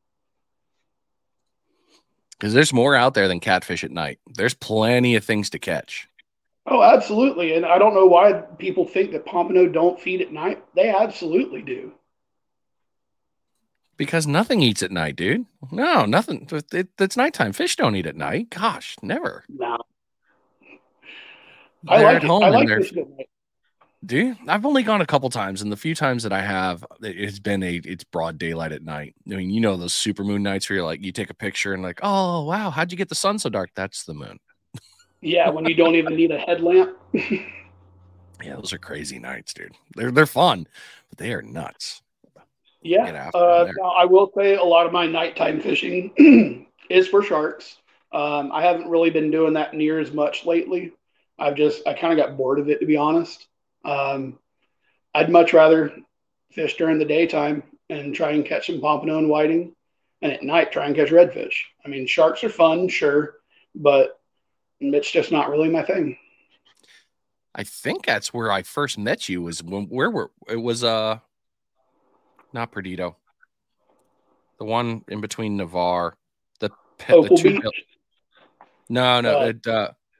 Because there's more out there than catfish at night. There's plenty of things to catch. Oh, absolutely. And I don't know why people think that pompano don't feed at night. They absolutely do. Because nothing eats at night, dude. No, nothing. It's nighttime. Fish don't eat at night. Gosh, never. No. I like fishing at night. Dude, I've only gone a couple times, and the few times that I have, it's broad daylight at night. I mean, those super moon nights where you're like, you take a picture and like, oh wow, how'd you get the sun so dark? That's the moon. Yeah, when you don't even need a headlamp. Yeah, those are crazy nights, dude. They're fun, but they are nuts. Yeah. get after them there. Now I will say a lot of my nighttime fishing is for sharks. I haven't really been doing that near as much lately. I kind of got bored of it, to be honest. Um, I'd much rather fish during the daytime and try and catch some pompano and whiting, and at night try and catch redfish. I mean, sharks are fun, sure, but it's just not really my thing. I think that's where I first met you. Was when it was not Perdido, the one in between Navarre, the Opal two Beach, no uh, it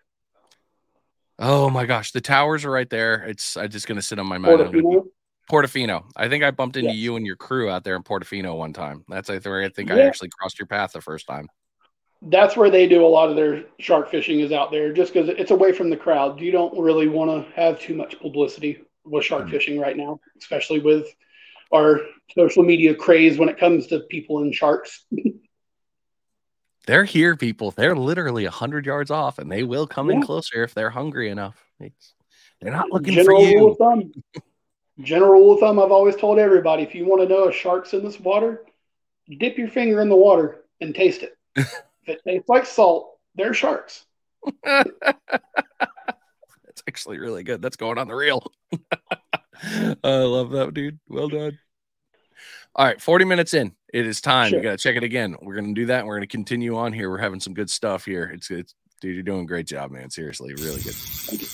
oh my gosh, the towers are right there. It's I just gonna sit on my mind. I'm gonna be Portofino. Portofino. I think I bumped into Yes. you and your crew out there in Portofino one time. That's where I think I Yeah, actually crossed your path the first time. that's where they do a lot of their shark fishing is out there, just because it's away from the crowd. You don't really want to have too much publicity with shark Mm. fishing right now, especially with our social media craze when it comes to people and sharks. They're here, people. They're literally 100 yards off, and they will come in Yeah. closer if they're hungry enough. They're not looking for General rule you. of thumb. General rule of thumb. I've always told everybody: if you want to know a shark's in this water, dip your finger in the water and taste it. If it tastes like salt, they're sharks. That's actually really good. That's going on the reel. I love that, dude. Well done. All right, 40 minutes in. It is time. You Sure. got to check it again. We're going to do that. And we're going to continue on here. We're having some good stuff here. It's dude, you're doing a great job, man. Seriously, really good. Thank you.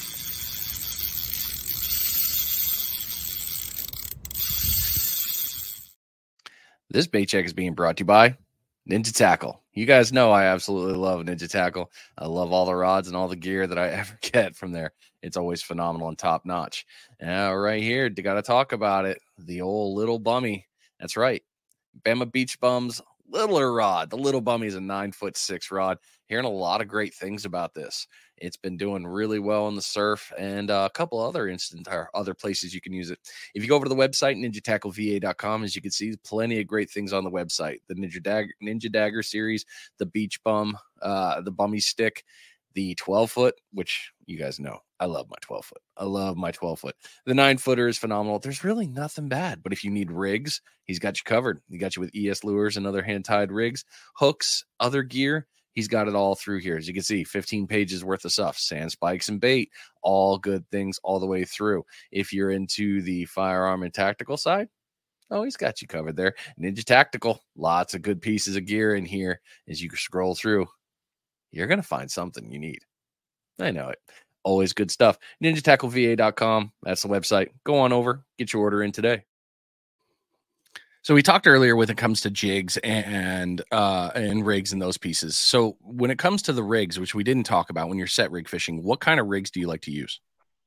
This bait check is being brought to you by Ninja Tackle. You guys know I absolutely love Ninja Tackle. I love all the rods and all the gear that I ever get from there. It's always phenomenal and top notch. Now, right here, got to talk about it. The old little bummy. That's right. Bama Beach Bums littler rod. The little bummy is a 9'6" rod. Hearing a lot of great things about this. It's been doing really well in the surf and a couple other other places you can use it. If you go over to the website, ninjatackleva.com, as you can see, plenty of great things on the website. The Ninja Dagger series, the Beach Bum, the Bummy Stick, the 12-foot, which you guys know, I love my 12-foot. I love my 12-foot. The 9-footer is phenomenal. There's really nothing bad, but if you need rigs, he's got you covered. He got you with ES lures and other hand-tied rigs, hooks, other gear. He's got it all through here. As you can see, 15 pages worth of stuff, sand spikes and bait, all good things all the way through. If you're into the firearm and tactical side, oh, he's got you covered there. Ninja Tactical, lots of good pieces of gear in here. As you scroll through, you're going to find something you need. I know it. Always good stuff. NinjaTackleVA.com. That's the website. Go on over, get your order in today. So we talked earlier when it comes to jigs and rigs and those pieces. So when it comes to the rigs, which we didn't talk about when you're set rig fishing, what kind of rigs do you like to use?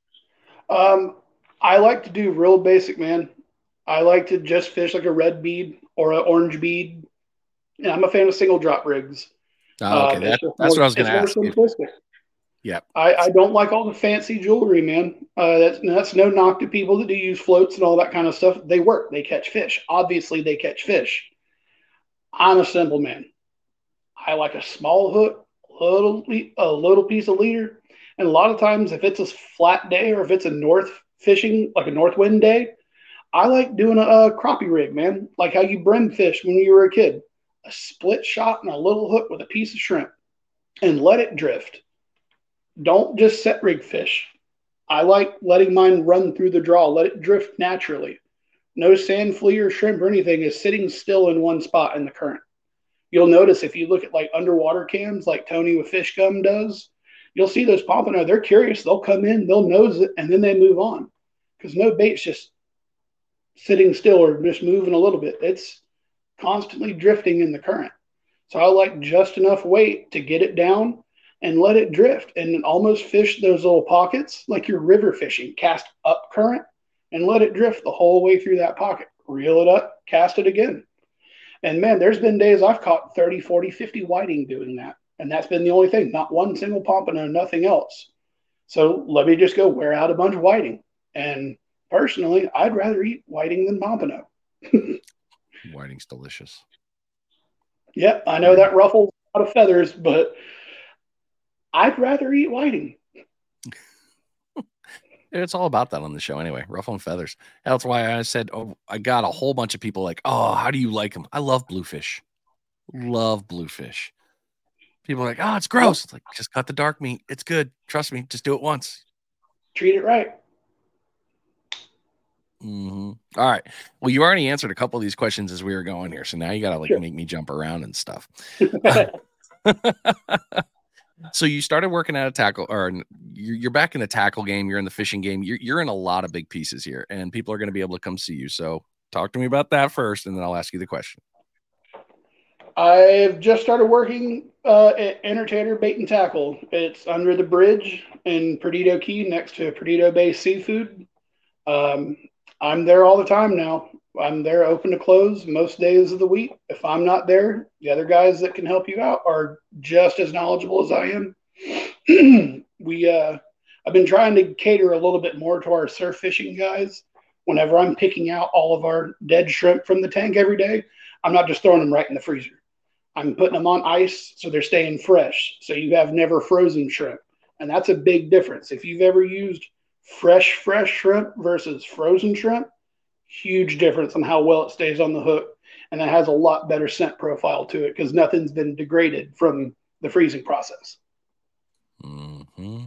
I like to do real basic, man. I like to just fish like a red bead or an orange bead. And I'm a fan of single drop rigs. Oh, okay, It's just that's more, what I was going it's to more ask. simplistic. Yeah. I don't like all the fancy jewelry, man. That's no knock to people that do use floats and all that kind of stuff. They work. They catch fish. Obviously, they catch fish. I'm a simple man. I like a small hook, a little piece of leader, and a lot of times, if it's a flat day or if it's a north fishing, like a north wind day, I like doing a crappie rig, man. Like how you brim fish when you were a kid. A split shot and a little hook with a piece of shrimp, and let it drift. Don't just set rig fish. I like letting mine run through the draw, let it drift naturally. No sand, flea, or shrimp or anything is sitting still in one spot in the current. You'll notice if you look at like underwater cams, like Tony with Fish Gum does, you'll see those pompano. They're curious. They'll come in, they'll nose it, and then they move on because no bait's just sitting still or just moving a little bit. It's constantly drifting in the current. So I like just enough weight to get it down and let it drift and almost fish those little pockets like you're river fishing. Cast up current and let it drift the whole way through that pocket. Reel it up, cast it again. And man, there's been days I've caught 30, 40, 50 whiting doing that. And that's been the only thing, not one single pompano, nothing else. So let me just go wear out a bunch of whiting. And personally, I'd rather eat whiting than pompano. Whiting's delicious. Yep, I know that ruffles a lot of feathers, but I'd rather eat whiting. It's all about that on the show anyway. Ruffling feathers. That's why I said, oh, I got a whole bunch of people like, oh, how do you like them? I love bluefish. Love bluefish. People are like, oh, it's gross. Well, It's like, just cut the dark meat. It's good. Trust me. Just do it once. treat it right. Mm-hmm. All right. Well, you already answered a couple of these questions as we were going here. So now you got to like Sure. make me jump around and stuff. So you started working at a tackle, or you're back in the tackle game. You're in the fishing game. You're in a lot of big pieces here, and people are going to be able to come see you. So talk to me about that first, and then I'll ask you the question. I've just started working at Entertainer Bait and Tackle. It's under the bridge in Perdido Key next to Perdido Bay Seafood. Um, I'm there all the time now. I'm there open to close most days of the week. If I'm not there, the other guys that can help you out are just as knowledgeable as I am. I've been trying to cater a little bit more to our surf fishing guys. Whenever I'm picking out all of our dead shrimp from the tank every day, I'm not just throwing them right in the freezer. I'm putting them on ice so they're staying fresh. So you have never frozen shrimp. And that's a big difference. If you've ever used fresh shrimp versus frozen shrimp, huge difference on how well it stays on the hook. And it has a lot better scent profile to it because nothing's been degraded from the freezing process. Mm-hmm.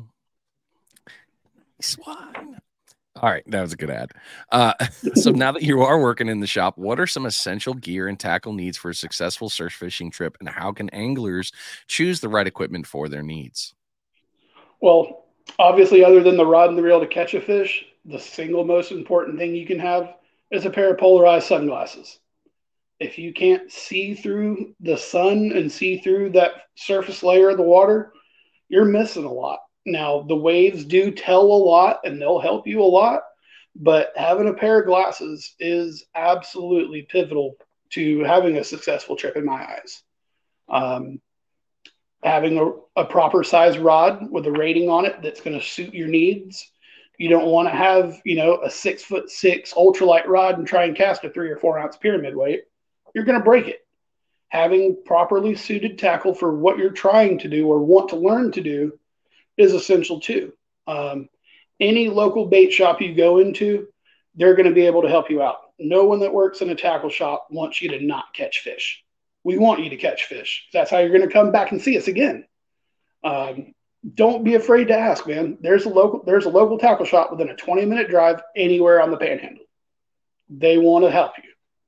Swine. All right, that was a good ad. So now that you are working in the shop, what are some essential gear and tackle needs for a successful surf fishing trip, and how can anglers choose the right equipment for their needs? Well, obviously, other than the rod and the reel to catch a fish, the single most important thing you can have is a pair of polarized sunglasses. If you can't see through the sun and see through that surface layer of the water, you're missing a lot. Now, the waves do tell a lot and they'll help you a lot, but having a pair of glasses is absolutely pivotal to having a successful trip in my eyes. Um, Having a proper size rod with a rating on it that's going to suit your needs. You don't want to have, a 6'6" ultralight rod and try and cast a 3 or 4 ounce pyramid weight. You're going to break it. Having properly suited tackle for what you're trying to do or want to learn to do is essential too. Any local bait shop you go into, they're going to be able to help you out. No one that works in a tackle shop wants you to not catch fish. We want you to catch fish. That's how you're going to come back and see us again. Don't be afraid to ask, man. There's a local tackle shop within a 20-minute drive anywhere on the Panhandle. They want to help you.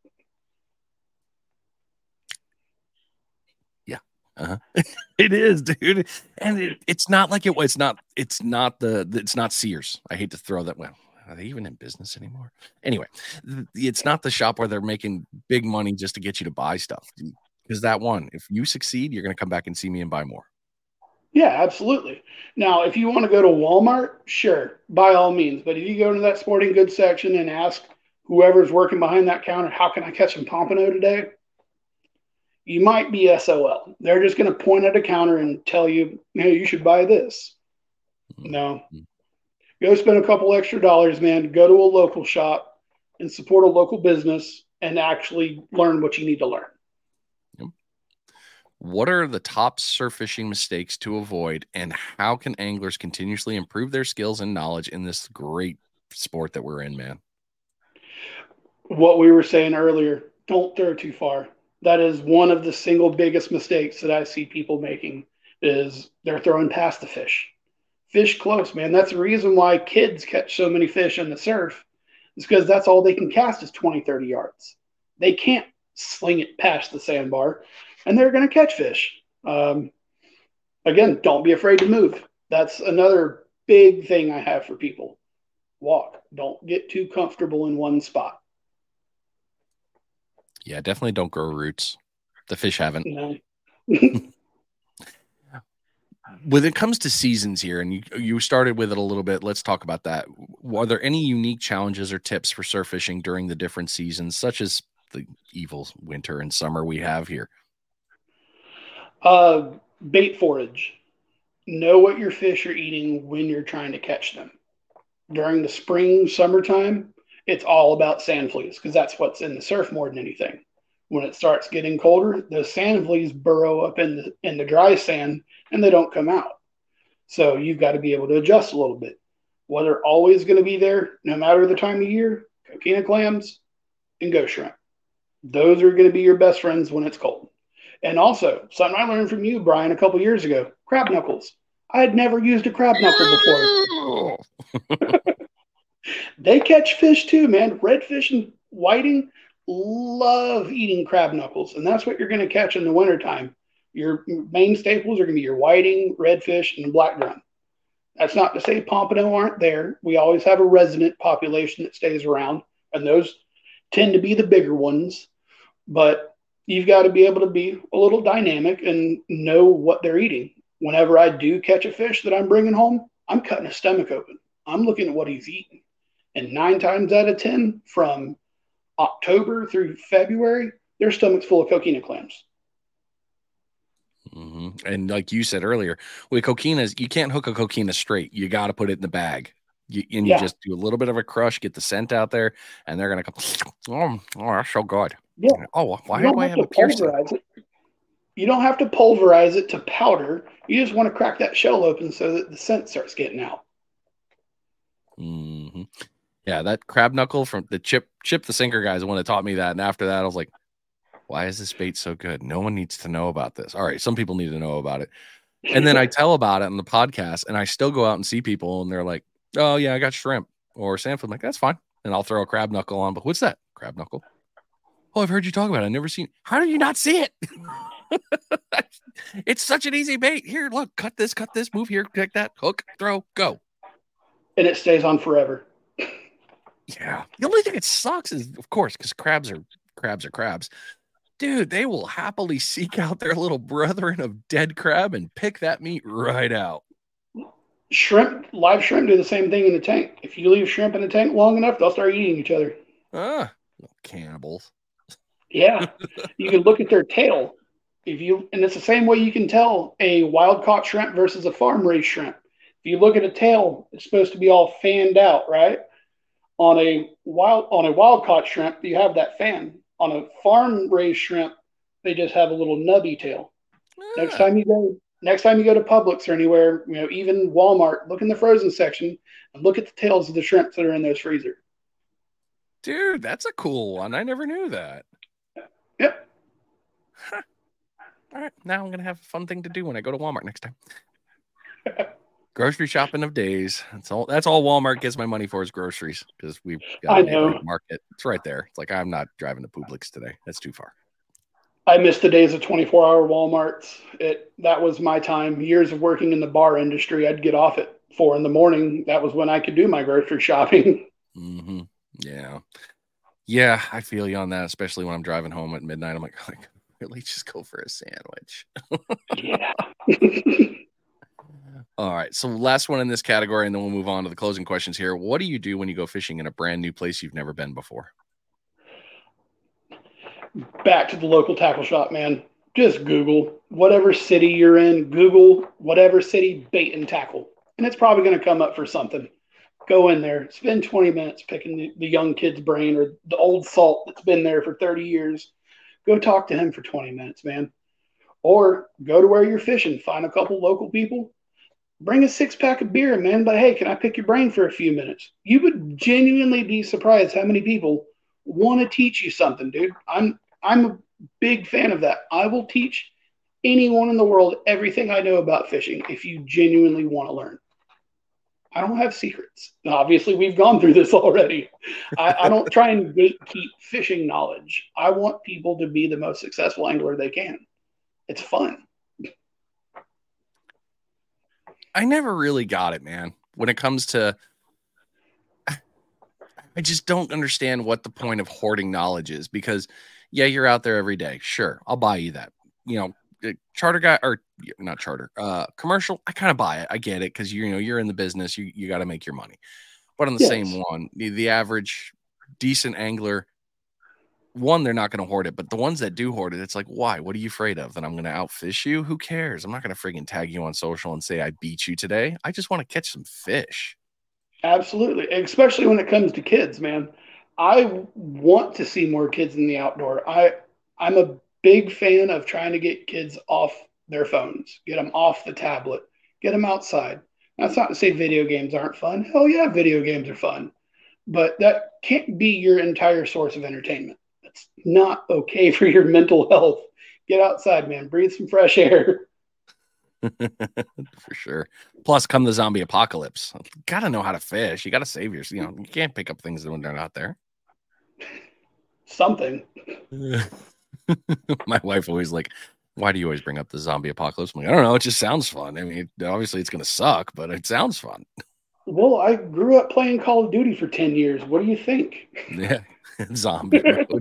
Yeah, it is, dude, and it's not like it was. It's not Sears. I hate to throw that. Well, are they even in business anymore? Anyway, it's not the shop where they're making big money just to get you to buy stuff. Because that one, if you succeed, you're going to come back and see me and buy more. Yeah, absolutely. Now, if you want to go to Walmart, sure, by all means. But if you go into that sporting goods section and ask whoever's working behind that counter, how can I catch some pompano today? You might be SOL. They're just going to point at a counter and tell you, hey, you should buy this. No. Go spend a couple extra dollars, man. Go to a local shop and support a local business and actually learn what you need to learn. What are the top surf fishing mistakes to avoid, and how can anglers continuously improve their skills and knowledge in this great sport that we're in, man? What we were saying earlier, don't throw too far. That is one of the single biggest mistakes that I see people making is they're throwing past the fish. Fish close, man. That's the reason why kids catch so many fish in the surf is because that's all they can cast is 20, 30 yards. They can't sling it past the sandbar, and they're going to catch fish. Again, don't be afraid to move. That's another big thing I have for people. Walk. Don't get too comfortable in one spot. Yeah, definitely don't grow roots. The fish haven't. No. When it comes to seasons here, and you started with it a little bit, let's talk about that. Are there any unique challenges or tips for surf fishing during the different seasons, such as the evil winter and summer we have here? Bait forage. Know what your fish are eating when you're trying to catch them. During the spring, summertime, it's all about sand fleas because that's what's in the surf more than anything. When it starts getting colder, the sand fleas burrow up in the dry sand and they don't come out. So you've got to be able to adjust a little bit. What are always going to be there, no matter the time of year? Coquina clams and ghost shrimp. Those are going to be your best friends when it's cold. And also, something I learned from you, Brian, a couple years ago, crab knuckles. I had never used a crab knuckle before. They catch fish too, man. Redfish and whiting love eating crab knuckles, and that's what you're going to catch in the wintertime. Your main staples are going to be your whiting, redfish, and black drum. That's not to say pompano aren't there. We always have a resident population that stays around, and those tend to be the bigger ones. But you've got to be able to be a little dynamic and know what they're eating. Whenever I do catch a fish that I'm bringing home, I'm cutting his stomach open. I'm looking at what he's eating. And 9 times out of 10, from October through February, their stomach's full of coquina clams. Mm-hmm. And like you said earlier, with coquinas, you can't hook a coquina straight. You got to put it in the bag. You just do a little bit of a crush, get the scent out there, and they're going to come, oh, that's so good. Yeah. Oh, why do I have a piercing? You don't have to pulverize it to powder. You just want to crack that shell open so that the scent starts getting out. Mm-hmm. Yeah, that crab knuckle from the Chip the Sinker guy is the one that taught me that. And after that, I was like, why is this bait so good? No one needs to know about this. All right, some people need to know about it. And then I tell about it on the podcast, and I still go out and see people, and they're like, oh, yeah, I got shrimp or salmon. I'm like, that's fine. And I'll throw a crab knuckle on. But what's that? Crab knuckle? Oh, I've heard you talk about it. I've never seen it. How do you not see it? It's such an easy bait. Here, look, cut this, move here, take that, hook, throw, go. And it stays on forever. Yeah. The only thing it sucks is, of course, because crabs are crabs. Dude, they will happily seek out their little brethren of dead crab and pick that meat right out. Live shrimp do the same thing in the tank. If you leave shrimp in the tank long enough, they'll start eating each other. Cannibals. Yeah. You can look at their tail. And it's the same way you can tell a wild caught shrimp versus a farm raised shrimp. If you look at a tail, it's supposed to be all fanned out, right? On a wild caught shrimp, you have that fan. On a farm raised shrimp, they just have a little nubby tail. Next time you go to Publix or anywhere, even Walmart, look in the frozen section and look at the tails of the shrimps that are in those freezer. Dude, that's a cool one. I never knew that. Yep. Huh. All right, now I'm gonna have a fun thing to do when I go to Walmart next time. Grocery shopping of days. That's all Walmart gets my money for is groceries, because we've got a neighborhood market. It's right there. It's like, I'm not driving to Publix today. That's too far. I miss the days of 24-hour Walmarts. That was my time. Years of working in the bar industry. I'd get off at 4 a.m. That was when I could do my grocery shopping. Mm-hmm. Yeah, I feel you on that, especially when I'm driving home at midnight. I'm like, really, just go for a sandwich. Yeah. All right. So last one in this category, and then we'll move on to the closing questions here. What do you do when you go fishing in a brand new place you've never been before? Back to the local tackle shop, man. Just Google whatever city you're in. Google whatever city bait and tackle. And it's probably going to come up for something. Go in there. Spend 20 minutes picking the young kid's brain, or the old salt that's been there for 30 years. Go talk to him for 20 minutes, man. Or go to where you're fishing. Find a couple local people. Bring a 6-pack of beer, man. But hey, can I pick your brain for a few minutes? You would genuinely be surprised how many people want to teach you something, dude. I'm a big fan of that. I will teach anyone in the world everything I know about fishing if you genuinely want to learn. I don't have secrets. Obviously, we've gone through this already. I don't try and gatekeep fishing knowledge. I want people to be the most successful angler they can. It's fun. I never really got it, man. When it comes to, I just don't understand what the point of hoarding knowledge is, because yeah, you're out there every day. Sure. I'll buy you that, charter guy, or not charter, commercial. I kind of buy it. I get it. Cause you're in the business, you got to make your money. But on the same one, the average decent angler, one, they're not going to hoard it, but the ones that do hoard it, it's like, why? What are you afraid of? That I'm going to outfish you? Who cares? I'm not going to friggin' tag you on social and say I beat you today. I just want to catch some fish. Absolutely. Especially when it comes to kids, man. I want to see more kids in the outdoor. I'm a big fan of trying to get kids off their phones, get them off the tablet, get them outside. That's not to say video games aren't fun. Hell yeah, video games are fun. But that can't be your entire source of entertainment. That's not okay for your mental health. Get outside, man. Breathe some fresh air. For sure. Plus, come the zombie apocalypse, you gotta know how to fish. You gotta save yours. You can't pick up things when they're not there. Something. My wife always like, why do you always bring up the zombie apocalypse? I'm like, I don't know. It just sounds fun. I mean, obviously it's gonna suck, but it sounds fun. Well, I grew up playing Call of Duty for 10 years. What do you think? Yeah, zombie mode.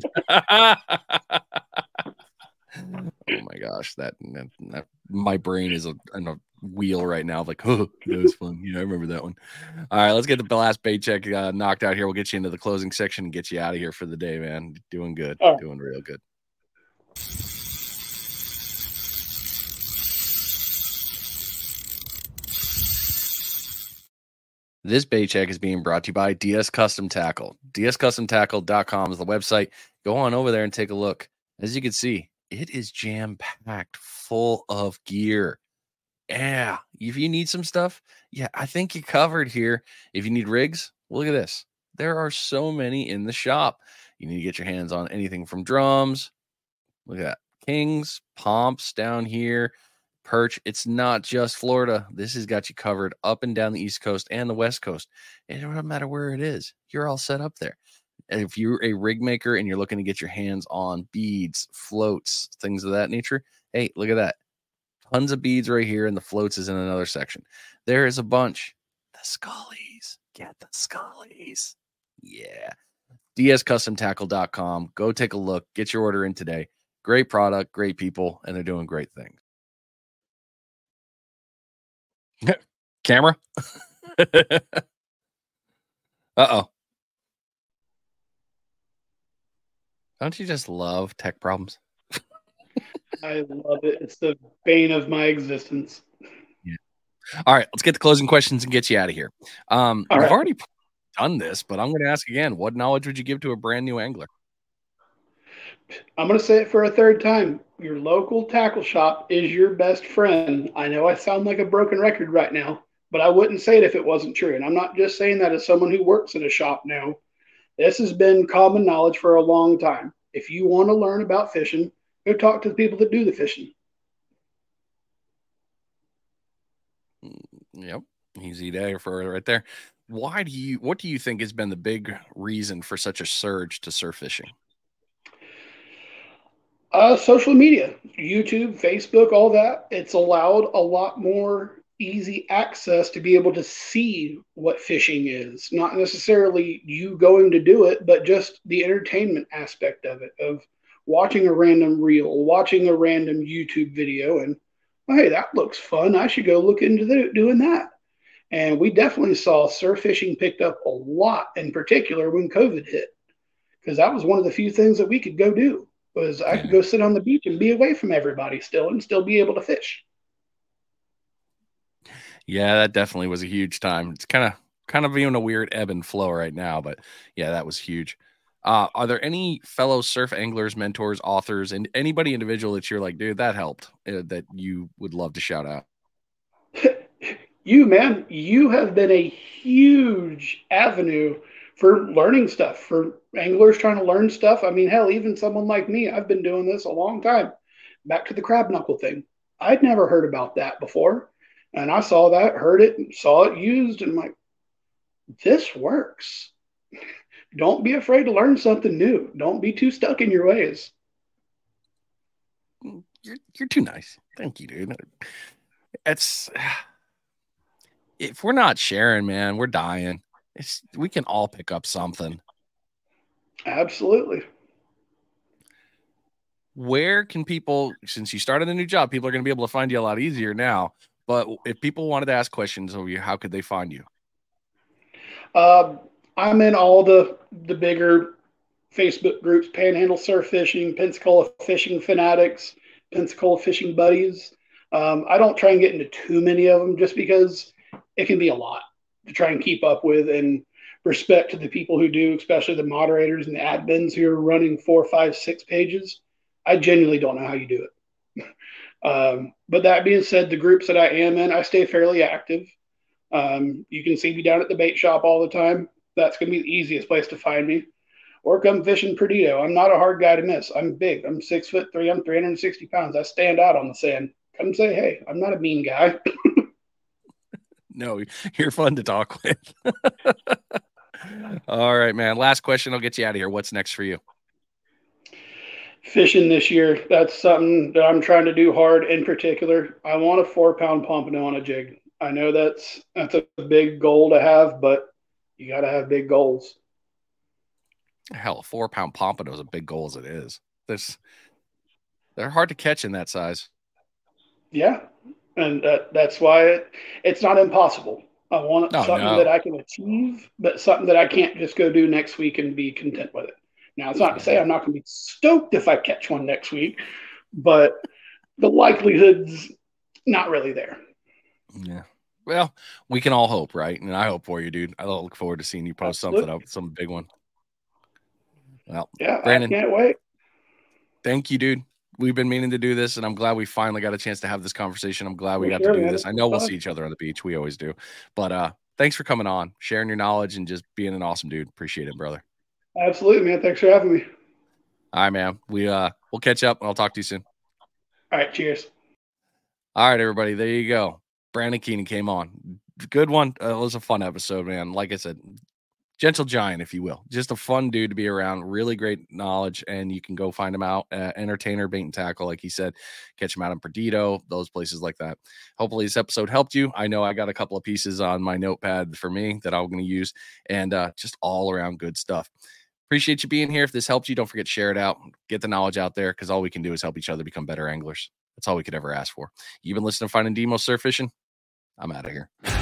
Oh my gosh, that my brain is on a wheel right now. Like, oh, that was fun. Yeah, I remember that one. All right, let's get the last paycheck knocked out here. We'll get you into the closing section and get you out of here for the day, man. Doing good, doing real good. This paycheck is being brought to you by DS Custom Tackle. DSCustomTackle.com is the website. Go on over there and take a look. As you can see, it is jam-packed full of gear. Yeah, if you need some stuff, yeah, I think you're covered here. If you need rigs, look at this. There are so many in the shop. You need to get your hands on anything from drums. Look at that. Kings, pomps down here. Perch. It's not just Florida. This has got you covered up and down the East Coast and the West Coast. It doesn't matter where it is. You're all set up there. And if you're a rig maker and you're looking to get your hands on beads, floats, things of that nature, hey, look at that. Tons of beads right here, and the floats is in another section. There is a bunch. The Scullies. Get the Scullies. Yeah. DSCustomTackle.com. Go take a look. Get your order in today. Great product, great people, and they're doing great things. Camera. Uh-oh. Don't you just love tech problems? I love it. It's the bane of my existence. Yeah. All right, let's get the closing questions and get you out of here. We've already done this, but I'm going to ask again. What knowledge would you give to a brand new angler? I'm going to say it for a third time. Your local tackle shop is your best friend. I know I sound like a broken record right now, but I wouldn't say it if it wasn't true. And I'm not just saying that as someone who works in a shop now. This has been common knowledge for a long time. If you want to learn about fishing, go talk to the people that do the fishing. Yep. Easy day for it right there. What do you think has been the big reason for such a surge to surf fishing? Social media, YouTube, Facebook, all that. It's allowed a lot more easy access to be able to see what fishing is. Not necessarily you going to do it, but just the entertainment aspect of it, of watching a random reel, watching a random YouTube video, and oh, hey, that looks fun. I should go look into doing that. And we definitely saw surf fishing picked up a lot, in particular when COVID hit, because that was one of the few things that we could go do. Was I could go sit on the beach and be away from everybody still and still be able to fish. Yeah, that definitely was a huge time. It's kind of even a weird ebb and flow right now, but yeah, that was huge. Are there any fellow surf anglers, mentors, authors, and anybody individual that you're like, dude, that helped, that you would love to shout out? You, man, you have been a huge avenue for learning stuff, for anglers trying to learn stuff. I mean, hell, even someone like me, I've been doing this a long time. Back to the crab knuckle thing. I'd never heard about that before. And I saw that, heard it, and saw it used, and I'm like, this works. Don't be afraid to learn something new. Don't be too stuck in your ways. You're too nice. Thank you, dude. It's if we're not sharing, man, we're dying. We can all pick up something. Absolutely. Where can people, since you started a new job, people are going to be able to find you a lot easier now. But if people wanted to ask questions of you, how could they find you? I'm in all the bigger Facebook groups: Panhandle Surf Fishing, Pensacola Fishing Fanatics, Pensacola Fishing Buddies. I don't try and get into too many of them just because it can be a lot to try and keep up with, and respect to the people who do, especially the moderators and the admins who are running 4, 5, 6 pages. I genuinely don't know how you do it. But that being said, the groups that I am in, I stay fairly active. You can see me down at the bait shop all the time. That's going to be the easiest place to find me. Or come fishing Perdido. I'm not a hard guy to miss. I'm big. I'm 6'3". I'm 360 pounds. I stand out on the sand. Come say, hey, I'm not a mean guy. No, you're fun to talk with. All right, man. Last question. I'll get you out of here. What's next for you? Fishing this year. That's something that I'm trying to do hard. In particular, I want a 4-pound pompano on a jig. I know that's a big goal to have, but you got to have big goals. Hell, a 4-pound pompano is a big goal as it is. They're hard to catch in that size. Yeah, and that's why it's not impossible. I want something that I can achieve, but something that I can't just go do next week and be content with it. Now, it's not to say I'm not going to be stoked if I catch one next week, but the likelihood's not really there. Yeah. Well, we can all hope, right? And I hope for you, dude. I look forward to seeing you post something up, some big one. Well, yeah, Brandon, I can't wait. Thank you, dude. We've been meaning to do this, and I'm glad we finally got a chance to have this conversation. I'm glad we got to do this. I know we'll see each other on the beach. We always do. But thanks for coming on, sharing your knowledge, and just being an awesome dude. Appreciate it, brother. Absolutely, man. Thanks for having me. All right, man. We'll catch up, and I'll talk to you soon. All right, cheers. All right, everybody. There you go. Brandon Keenan came on. Good one. It was a fun episode, man. Like I said, gentle giant, if you will. Just a fun dude to be around. Really great knowledge, and you can go find him out at Entertainer Bait and Tackle, like he said. Catch him out in Perdido, those places like that. Hopefully this episode helped you. I know I got a couple of pieces on my notepad for me that I'm going to use, and just all around good stuff. Appreciate you being here. If this helped you, don't forget to share it out. Get the knowledge out there, because all we can do is help each other become better anglers. That's all we could ever ask for. You've been listening to Finding Demo Surf Fishing. I'm out of here.